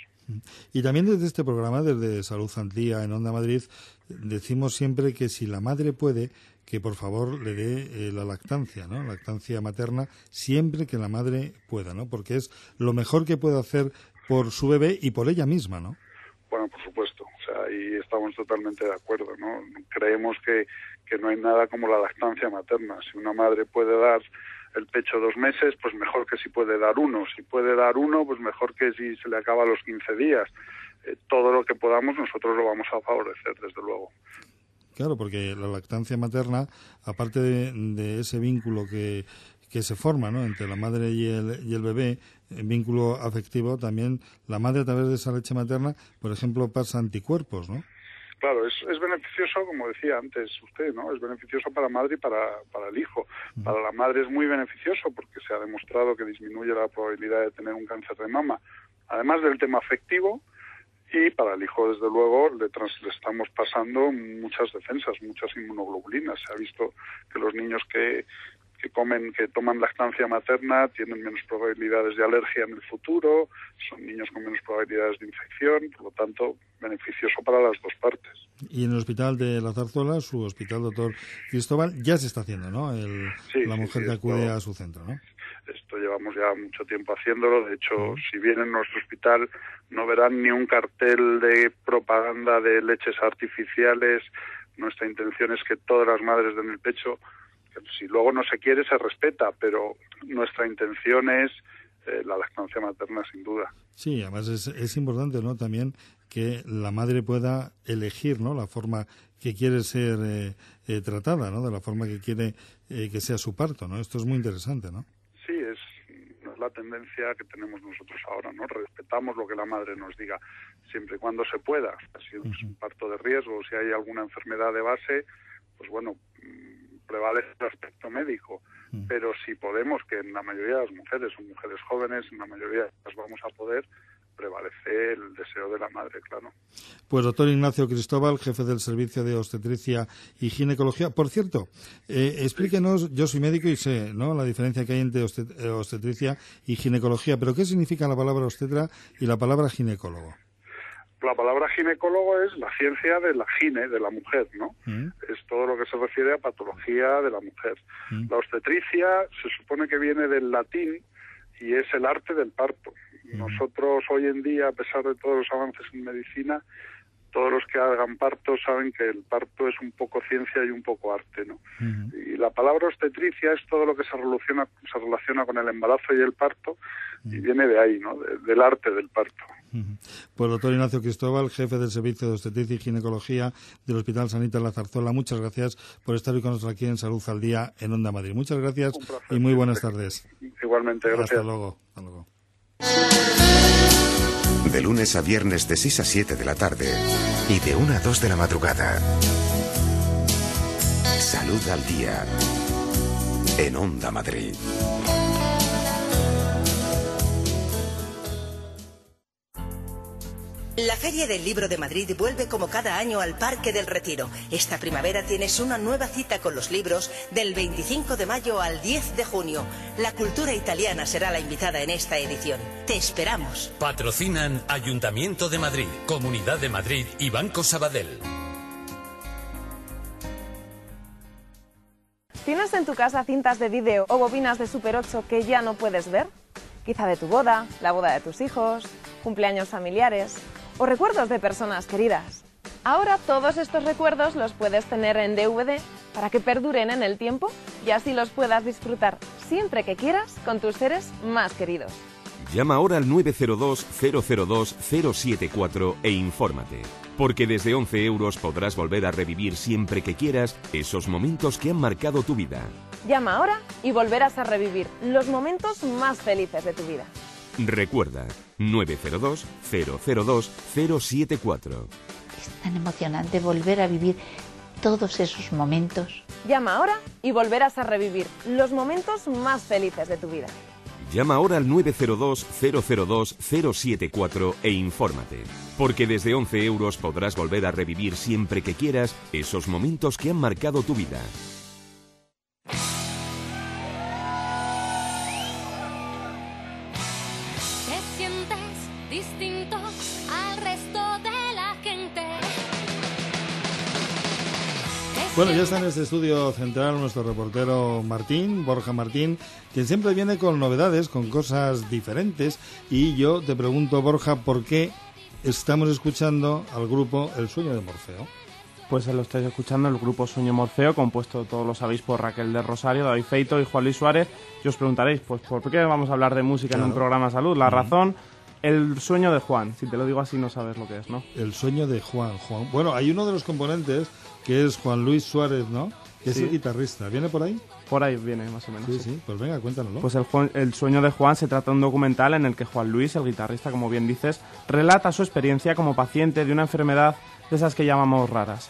Y también desde este programa, desde Salud al Día en Onda Madrid, decimos siempre que si la madre puede, que por favor le dé la lactancia, ¿no?, lactancia materna, siempre que la madre pueda, ¿no?, porque es lo mejor que puede hacer por su bebé y por ella misma, ¿no? Bueno, por supuesto, o sea, ahí estamos totalmente de acuerdo, ¿no? Creemos que no hay nada como la lactancia materna. Si una madre puede dar el pecho 2 meses, pues mejor que si puede dar 1. Si puede dar 1, pues mejor que si se le acaba a los 15 días. Todo lo que podamos nosotros lo vamos a favorecer, desde luego. Claro, porque la lactancia materna, aparte de ese vínculo que se forma, ¿no?, entre la madre y el bebé, vínculo afectivo, también la madre, a través de esa leche materna, por ejemplo, pasa anticuerpos, ¿no? Claro, es beneficioso, como decía antes usted, ¿no? Es beneficioso para la madre y para el hijo. Para la madre es muy beneficioso porque se ha demostrado que disminuye la probabilidad de tener un cáncer de mama, además del tema afectivo. Y para el hijo, desde luego, le estamos pasando muchas defensas, muchas inmunoglobulinas. Se ha visto que los niños que toman lactancia materna tienen menos probabilidades de alergia en el futuro, son niños con menos probabilidades de infección, por lo tanto, beneficioso para las dos partes. Y en el hospital de La Zarzuela, su hospital, doctor Cristóbal, ya se está haciendo, ¿no?, la mujer que acude a su centro, ¿no? Esto llevamos ya mucho tiempo haciéndolo. De hecho, si vienen a nuestro hospital no verán ni un cartel de propaganda de leches artificiales. Nuestra intención es que todas las madres den el pecho. Si luego no se quiere, se respeta, pero nuestra intención es la lactancia materna, sin duda. Sí, además es importante, ¿no?, también que la madre pueda elegir, ¿no?, la forma que quiere ser tratada, ¿no?, de la forma que quiere que sea su parto, ¿no? Esto es muy interesante, ¿no? Sí, es la tendencia que tenemos nosotros ahora, ¿no? Respetamos lo que la madre nos diga, siempre y cuando se pueda. Si es un parto de riesgo, si hay alguna enfermedad de base, pues bueno, prevalece el aspecto médico. Pero si podemos, que en la mayoría de las mujeres, son mujeres jóvenes, en la mayoría las vamos a poder, prevalece el deseo de la madre, claro. Pues doctor Ignacio Cristóbal, jefe del Servicio de Obstetricia y Ginecología. Por cierto, explíquenos, yo soy médico y sé, ¿no?, la diferencia que hay entre obstetricia y ginecología, pero ¿qué significa la palabra obstetra y la palabra ginecólogo? La palabra ginecólogo es la ciencia de la gine, de la mujer, ¿no? Es todo lo que se refiere a patología de la mujer. La obstetricia se supone que viene del latín y es el arte del parto. Nosotros hoy en día, a pesar de todos los avances en medicina, todos los que hagan parto saben que el parto es un poco ciencia y un poco arte, ¿no? Y la palabra obstetricia es todo lo que se relaciona con el embarazo y el parto, y viene de ahí, ¿no? Del arte del parto. Pues doctor Ignacio Cristóbal, jefe del Servicio de Obstetricia y Ginecología del Hospital Sanita La Zarzuela, muchas gracias por estar hoy con nosotros aquí en Salud al Día en Onda Madrid. Muchas gracias y muy buenas tardes. Igualmente, gracias. Hasta luego. Hasta luego. De lunes a viernes de 6 a 7 de la tarde y de 1 a 2 de la madrugada. Salud al Día en Onda Madrid. La Feria del Libro de Madrid vuelve como cada año al Parque del Retiro. Esta primavera tienes una nueva cita con los libros del 25 de mayo al 10 de junio. La cultura italiana será la invitada en esta edición. Te esperamos. Patrocinan Ayuntamiento de Madrid, Comunidad de Madrid y Banco Sabadell. ¿Tienes en tu casa cintas de vídeo o bobinas de Super 8 que ya no puedes ver? Quizá de tu boda, la boda de tus hijos, cumpleaños familiares o recuerdos de personas queridas. Ahora todos estos recuerdos los puedes tener en DVD para que perduren en el tiempo y así los puedas disfrutar siempre que quieras con tus seres más queridos. Llama ahora al 902-002-074 e infórmate. Porque desde 11 euros podrás volver a revivir siempre que quieras esos momentos que han marcado tu vida. Llama ahora y volverás a revivir los momentos más felices de tu vida. Recuerda, 902-002-074. Es tan emocionante volver a vivir todos esos momentos. Llama ahora y volverás a revivir los momentos más felices de tu vida. Llama ahora al 902-002-074 e infórmate. Porque desde 11 euros podrás volver a revivir siempre que quieras esos momentos que han marcado tu vida. Te sientes distinto al resto de la gente. Bueno, ya está en este estudio central nuestro reportero Martín, Borja Martín, quien siempre viene con novedades, con cosas diferentes. Y yo te pregunto, Borja, ¿por qué estamos escuchando al grupo El Sueño de Morfeo? Pues lo estáis escuchando, el grupo Sueño Morfeo, compuesto, todos lo sabéis, por Raquel de Rosario, David Feito y Juan Luis Suárez. Y os preguntaréis, pues ¿por qué vamos a hablar de música en un programa de salud? La razón, el sueño de Juan. Si te lo digo así no sabes lo que es, ¿no? El sueño de Juan. Bueno, hay uno de los componentes que es Juan Luis Suárez, ¿no? Que es el guitarrista. ¿Viene por ahí? Por ahí viene, más o menos. Sí. Pues venga, cuéntanoslo. Pues el sueño de Juan se trata de un documental en el que Juan Luis, el guitarrista, como bien dices, relata su experiencia como paciente de una enfermedad de esas que llamamos raras.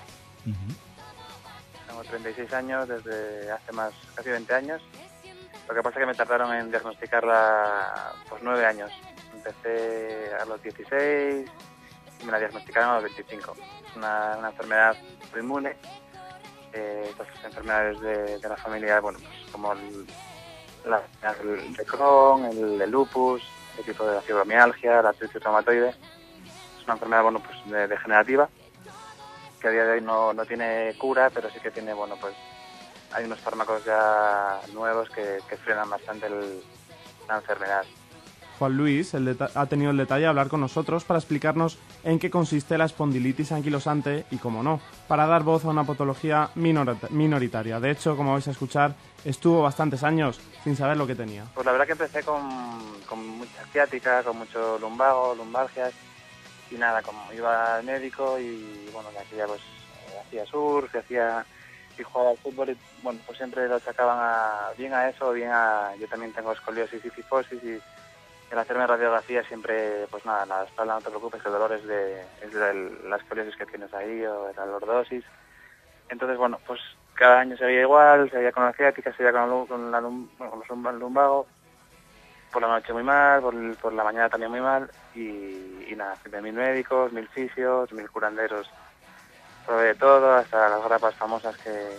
Tengo 36 años desde hace casi 20 años. Lo que pasa es que me tardaron en diagnosticarla 9 años. Empecé a los 16 y me la diagnosticaron a los 25. Es una enfermedad autoinmune. Estas enfermedades de la familia, pues como la de Crohn, el lupus, el tipo de la fibromialgia, la artritis reumatoide. Es una enfermedad degenerativa que a día de hoy no tiene cura, pero sí que tiene, hay unos fármacos ya nuevos que frenan bastante la enfermedad. Juan Luis ha tenido el detalle de hablar con nosotros para explicarnos en qué consiste la espondilitis anquilosante y, como no, para dar voz a una patología minoritaria. De hecho, como vais a escuchar, estuvo bastantes años sin saber lo que tenía. Pues la verdad que empecé con mucha ciática, con mucho lumbago, lumbalgias, y nada, como iba al médico y de aquella hacía surf, y jugaba al fútbol y pues siempre lo achacaban bien a eso, bien a... Yo también tengo escoliosis y cifosis y al hacerme radiografía siempre, la espalda no te preocupes, que el dolor es de la escoliosis que tienes ahí o de la lordosis. Entonces, cada año seguía igual, seguía con la ciática, seguía con los lumbago. Por la noche muy mal, por la mañana también muy mal y nada, de 1000 médicos, 1000 fisios, 1000 curanderos. Probé de todo, hasta las grapas famosas que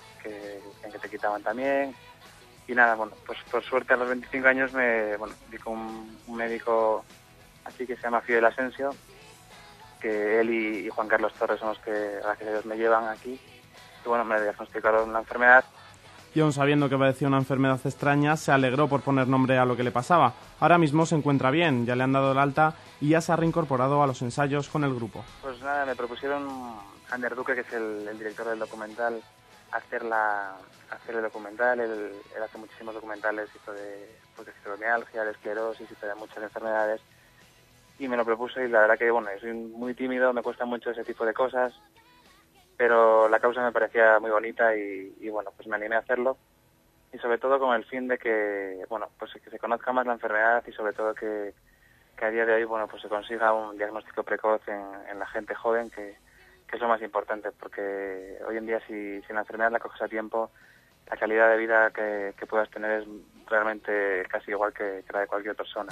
te quitaban también. Y nada, pues por suerte a los 25 años me di con un médico aquí que se llama Fidel Asensio, que él y Juan Carlos Torres son los que, gracias a Dios, me llevan aquí. Y me diagnosticaron la enfermedad y aun sabiendo que padecía una enfermedad extraña, se alegró por poner nombre a lo que le pasaba. Ahora mismo se encuentra bien, ya le han dado el alta y ya se ha reincorporado a los ensayos con el grupo. Pues nada, me propusieron Ander Duque, que es el director del documental, hacer el documental. Él hace muchísimos documentales, hizo de fibromialgia, de esclerosis, hizo de muchas enfermedades, y me lo propuso, y la verdad que, bueno, soy muy tímido, me cuesta mucho ese tipo de cosas, pero la causa me parecía muy bonita y bueno, pues me animé a hacerlo, y sobre todo con el fin de que, bueno, pues que se conozca más la enfermedad y sobre todo que a día de hoy, bueno, pues se consiga un diagnóstico precoz en la gente joven, que es lo más importante, porque hoy en día si la enfermedad la coges a tiempo, la calidad de vida que puedas tener es realmente casi igual que la de cualquier persona.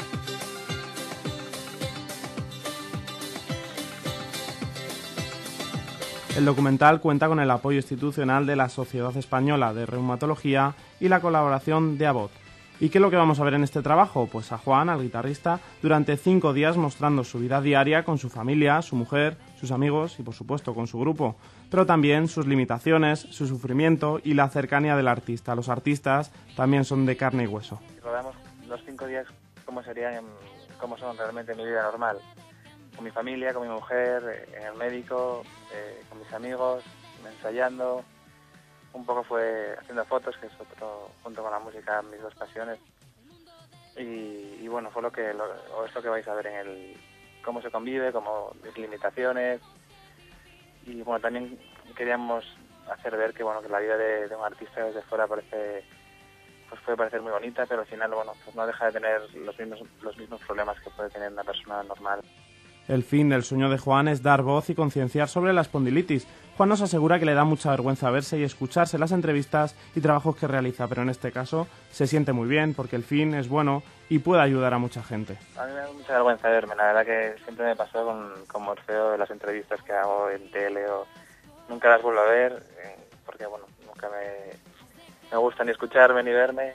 El documental cuenta con el apoyo institucional de la Sociedad Española de Reumatología y la colaboración de ABOT. ¿Y qué es lo que vamos a ver en este trabajo? Pues a Juan, al guitarrista, durante 5 días mostrando su vida diaria con su familia, su mujer, sus amigos y por supuesto con su grupo, pero también sus limitaciones, su sufrimiento y la cercanía del artista. Los artistas también son de carne y hueso. Si rodamos los 5 días, ¿cómo son realmente en mi vida normal? Con mi familia, con mi mujer, en el médico, con mis amigos, ensayando. Un poco fue haciendo fotos, que es otro, junto con la música, mis dos pasiones. Y bueno, fue esto que vais a ver en cómo se convive, cómo mis limitaciones. Y bueno, también queríamos hacer ver que bueno, que la vida de un artista desde fuera puede parecer muy bonita, pero al final bueno, pues no deja de tener los mismos problemas que puede tener una persona normal. El fin del sueño de Juan es dar voz y concienciar sobre la espondilitis. Juan nos asegura que le da mucha vergüenza verse y escucharse las entrevistas y trabajos que realiza, pero en este caso se siente muy bien porque el fin es bueno y puede ayudar a mucha gente. A mí me da mucha vergüenza verme, la verdad que siempre me pasó con Morfeo de las entrevistas que hago en tele nunca las vuelvo a ver porque bueno, nunca me gusta ni escucharme ni verme.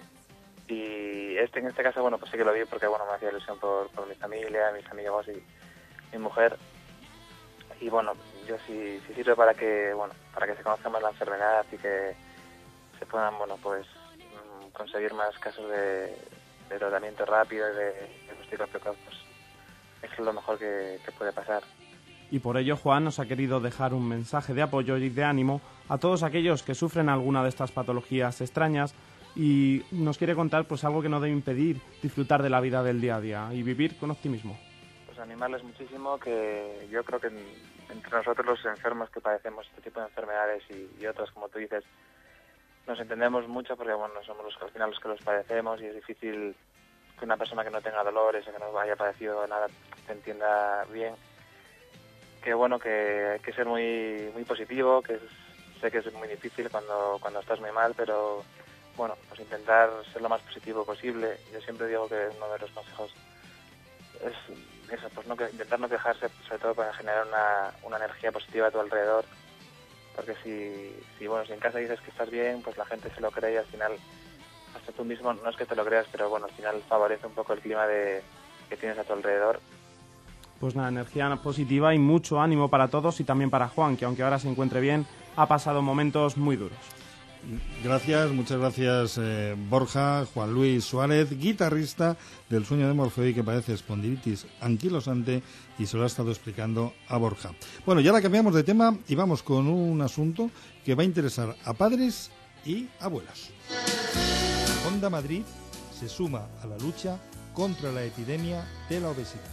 Y en este caso bueno, pues sí que lo vi porque bueno, me hacía ilusión por mi familia, mis amigos y mi mujer, y bueno, yo sí sirve para que se conozca más la enfermedad y que se puedan bueno pues conseguir más casos de tratamiento rápido y de diagnóstico precoz, pues eso es lo mejor que puede pasar. Y por ello Juan nos ha querido dejar un mensaje de apoyo y de ánimo a todos aquellos que sufren alguna de estas patologías extrañas, y nos quiere contar pues algo que no debe impedir disfrutar de la vida del día a día y vivir con optimismo. Animarles muchísimo, que yo creo que entre nosotros los enfermos que padecemos este tipo de enfermedades y otras como tú dices, nos entendemos mucho porque bueno, somos al final los que los padecemos y es difícil que una persona que no tenga dolores o que no haya padecido nada te entienda bien. Que bueno, que hay que ser muy muy positivo, sé que es muy difícil cuando estás muy mal, pero bueno, pues intentar ser lo más positivo posible. Yo siempre digo que uno de los consejos es eso, pues intentar no quejarse, sobre todo para generar una energía positiva a tu alrededor, porque si en casa dices que estás bien, pues la gente se lo cree y al final hasta tú mismo, no es que te lo creas, pero bueno, al final favorece un poco el clima que tienes a tu alrededor. Pues nada, energía positiva y mucho ánimo para todos y también para Juan, que aunque ahora se encuentre bien, ha pasado momentos muy duros. Gracias, muchas gracias Borja. Juan Luis Suárez, guitarrista del Sueño de Morfeo y que padece espondilitis anquilosante, y se lo ha estado explicando a Borja. Bueno, ya la cambiamos de tema y vamos con un asunto que va a interesar a padres y abuelos. Onda Madrid se suma a la lucha contra la epidemia de la obesidad.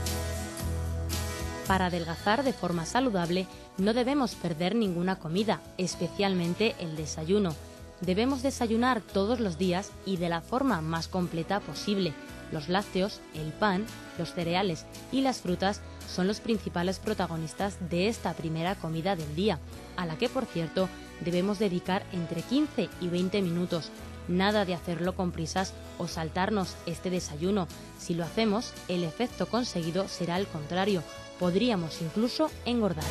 Para adelgazar de forma saludable no debemos perder ninguna comida, especialmente el desayuno. Debemos desayunar todos los días y de la forma más completa posible. Los lácteos, el pan, los cereales y las frutas son los principales protagonistas de esta primera comida del día, a la que, por cierto, debemos dedicar entre 15 y 20 minutos. Nada de hacerlo con prisas o saltarnos este desayuno. Si lo hacemos, el efecto conseguido será el contrario. Podríamos incluso engordar.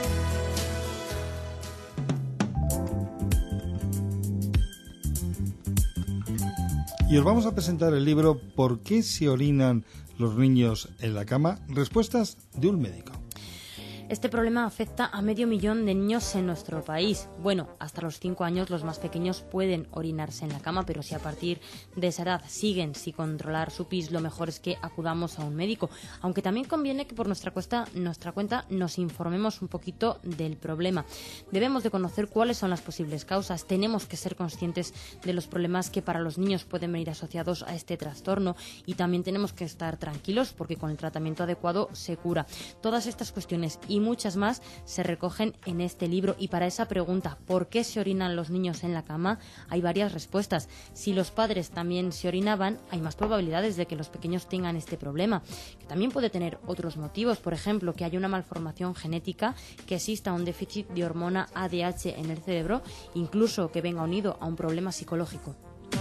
Y os vamos a presentar el libro ¿Por qué se orinan los niños en la cama? Respuestas de un médico. Este problema afecta a 500.000 de niños en nuestro país. Bueno, hasta los 5 años los más pequeños pueden orinarse en la cama, pero si a partir de esa edad siguen sin controlar su pis, lo mejor es que acudamos a un médico. Aunque también conviene que por nuestra cuenta nos informemos un poquito del problema. Debemos de conocer cuáles son las posibles causas. Tenemos que ser conscientes de los problemas que para los niños pueden venir asociados a este trastorno, y también tenemos que estar tranquilos porque con el tratamiento adecuado se cura. Todas estas cuestiones y muchas más se recogen en este libro, y para esa pregunta, ¿por qué se orinan los niños en la cama?, hay varias respuestas. Si los padres también se orinaban, hay más probabilidades de que los pequeños tengan este problema, que también puede tener otros motivos, por ejemplo, que haya una malformación genética, que exista un déficit de hormona ADH en el cerebro, incluso que venga unido a un problema psicológico.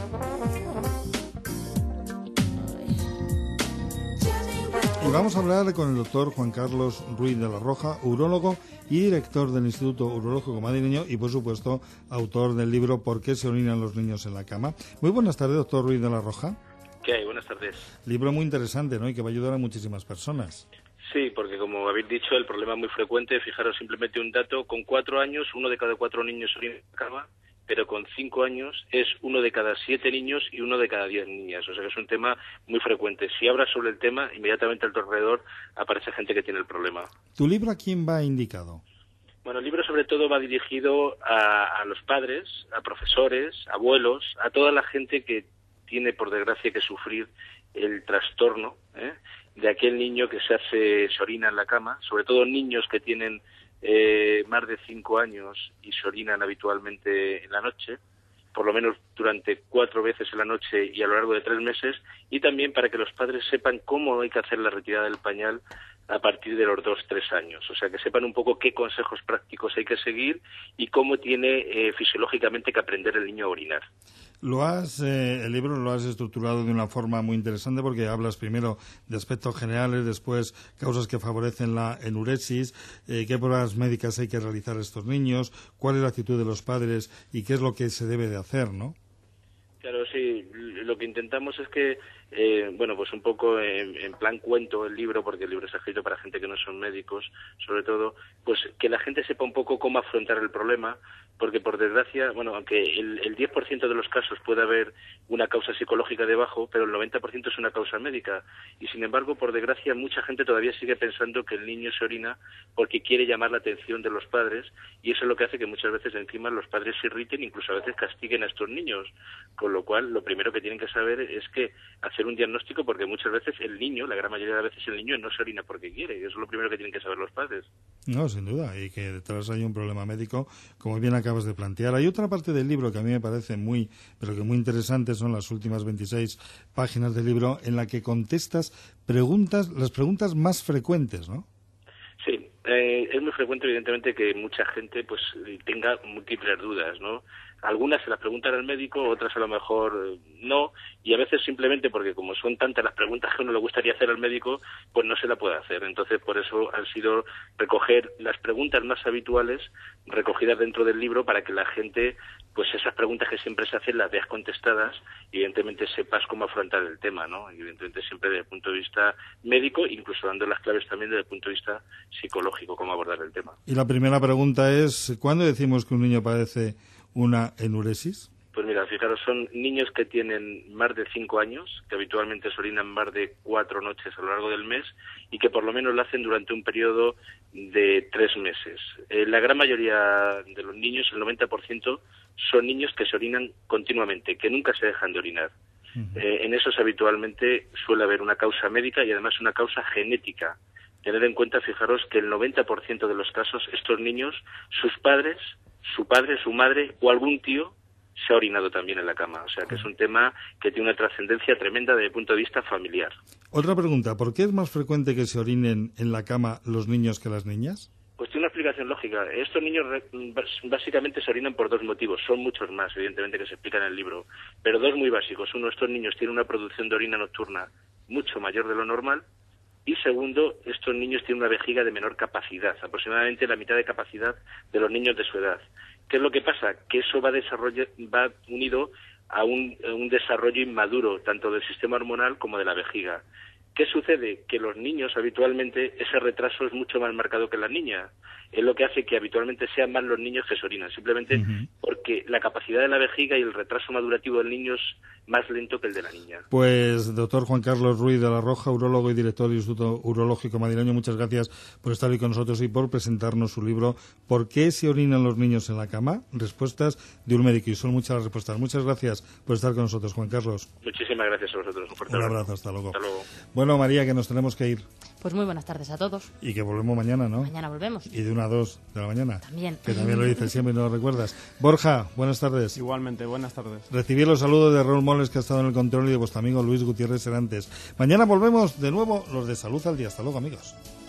Y vamos a hablar con el doctor Juan Carlos Ruiz de la Roja, urólogo y director del Instituto Urológico Madrileño y, por supuesto, autor del libro ¿Por qué se orinan los niños en la cama? Muy buenas tardes, doctor Ruiz de la Roja. ¿Qué hay? Buenas tardes. Libro muy interesante, ¿no? Y que va a ayudar a muchísimas personas. Sí, porque como habéis dicho, el problema es muy frecuente. Fijaros simplemente un dato: con 4 años, 1 de cada 4 niños orina en la cama, pero con 5 años es 1 de cada 7 niños y 1 de cada 10 niñas. O sea que es un tema muy frecuente. Si hablas sobre el tema, inmediatamente a tu alrededor aparece gente que tiene el problema. ¿Tu libro a quién va indicado? Bueno, el libro sobre todo va dirigido a los padres, a profesores, abuelos, a toda la gente que tiene, por desgracia, que sufrir el trastorno de aquel niño que se orina en la cama, sobre todo niños que tienen más de 5 años y se orinan habitualmente en la noche, por lo menos durante 4 veces en la noche y a lo largo de 3 meses, y también para que los padres sepan cómo hay que hacer la retirada del pañal a partir de los 2-3 años, o sea, que sepan un poco qué consejos prácticos hay que seguir y cómo tiene fisiológicamente que aprender el niño a orinar. El libro lo has estructurado de una forma muy interesante porque hablas primero de aspectos generales, después causas que favorecen la enuresis, qué pruebas médicas hay que realizar a estos niños, cuál es la actitud de los padres y qué es lo que se debe de hacer, ¿no? Claro, sí. Lo que intentamos es que, pues un poco en plan cuento el libro, porque el libro es escrito para gente que no son médicos, sobre todo, pues que la gente sepa un poco cómo afrontar el problema, porque por desgracia, aunque el 10% de los casos puede haber una causa psicológica debajo, pero el 90% es una causa médica. Y sin embargo, por desgracia, mucha gente todavía sigue pensando que el niño se orina porque quiere llamar la atención de los padres, y eso es lo que hace que muchas veces encima los padres se irriten, incluso a veces castiguen a estos niños. Con lo cual, lo primero que tienen que saber es que hacer un diagnóstico, porque muchas veces el niño, la gran mayoría de las veces el niño no se orina porque quiere, y eso es lo primero que tienen que saber los padres. No, sin duda, y que detrás hay un problema médico, como bien acabas de plantear. Hay otra parte del libro que a mí me parece muy interesante, son las últimas 26 páginas del libro, en la que contestas las preguntas más frecuentes, ¿no? Sí, es muy frecuente, evidentemente, que mucha gente pues tenga múltiples dudas, ¿no? Algunas se las preguntan al médico, otras a lo mejor no, y a veces simplemente porque como son tantas las preguntas que uno le gustaría hacer al médico, pues no se la puede hacer. Entonces, por eso han sido recoger las preguntas más habituales recogidas dentro del libro para que la gente, pues esas preguntas que siempre se hacen, las veas contestadas y evidentemente sepas cómo afrontar el tema, ¿no? Y evidentemente siempre desde el punto de vista médico, incluso dando las claves también desde el punto de vista psicológico, cómo abordar el tema. Y la primera pregunta es, ¿cuándo decimos que un niño padece una enuresis? Pues mira, fijaros, son niños que tienen más de 5 años, que habitualmente se orinan más de 4 noches a lo largo del mes y que por lo menos lo hacen durante un periodo de 3 meses. La gran mayoría de los niños, el 90%, son niños que se orinan continuamente, que nunca se dejan de orinar. En esos habitualmente suele haber una causa médica y además una causa genética. Tener en cuenta, fijaros, que el 90% de los casos, estos niños, sus padres, su padre, su madre o algún tío se ha orinado también en la cama. O sea que es un tema que tiene una trascendencia tremenda desde el punto de vista familiar. Otra pregunta, ¿por qué es más frecuente que se orinen en la cama los niños que las niñas? Pues tiene una explicación lógica. Estos niños básicamente se orinan por 2 motivos. Son muchos más, evidentemente, que se explican en el libro. Pero 2 muy básicos. Uno, estos niños tienen una producción de orina nocturna mucho mayor de lo normal. Y segundo, estos niños tienen una vejiga de menor capacidad, aproximadamente la mitad de capacidad de los niños de su edad. ¿Qué es lo que pasa? Que eso va unido a un desarrollo inmaduro, tanto del sistema hormonal como de la vejiga. ¿Qué sucede? Que los niños habitualmente ese retraso es mucho más marcado que las niñas. Es lo que hace que habitualmente sean más los niños que se orinan, simplemente porque la capacidad de la vejiga y el retraso madurativo del niño es más lento que el de la niña. Pues, doctor Juan Carlos Ruiz de la Roja, urólogo y director del Instituto Urológico Madrileño, muchas gracias por estar hoy con nosotros y por presentarnos su libro ¿Por qué se orinan los niños en la cama? Respuestas de un médico, y son muchas las respuestas. Muchas gracias por estar con nosotros, Juan Carlos. Muchísimas gracias a vosotros. Un abrazo, hasta luego. Hasta luego. Bueno, María, que nos tenemos que ir. Pues muy buenas tardes a todos. Y que volvemos mañana, ¿no? Mañana volvemos. Y de 1 a 2 de la mañana. También. Que también lo dices siempre y no lo recuerdas. Borja, buenas tardes. Igualmente, buenas tardes. Recibir los saludos de Raúl Moles, que ha estado en el control, y de vuestro amigo Luis Gutiérrez Serantes. Mañana volvemos de nuevo los de Salud al Día. Hasta luego, amigos.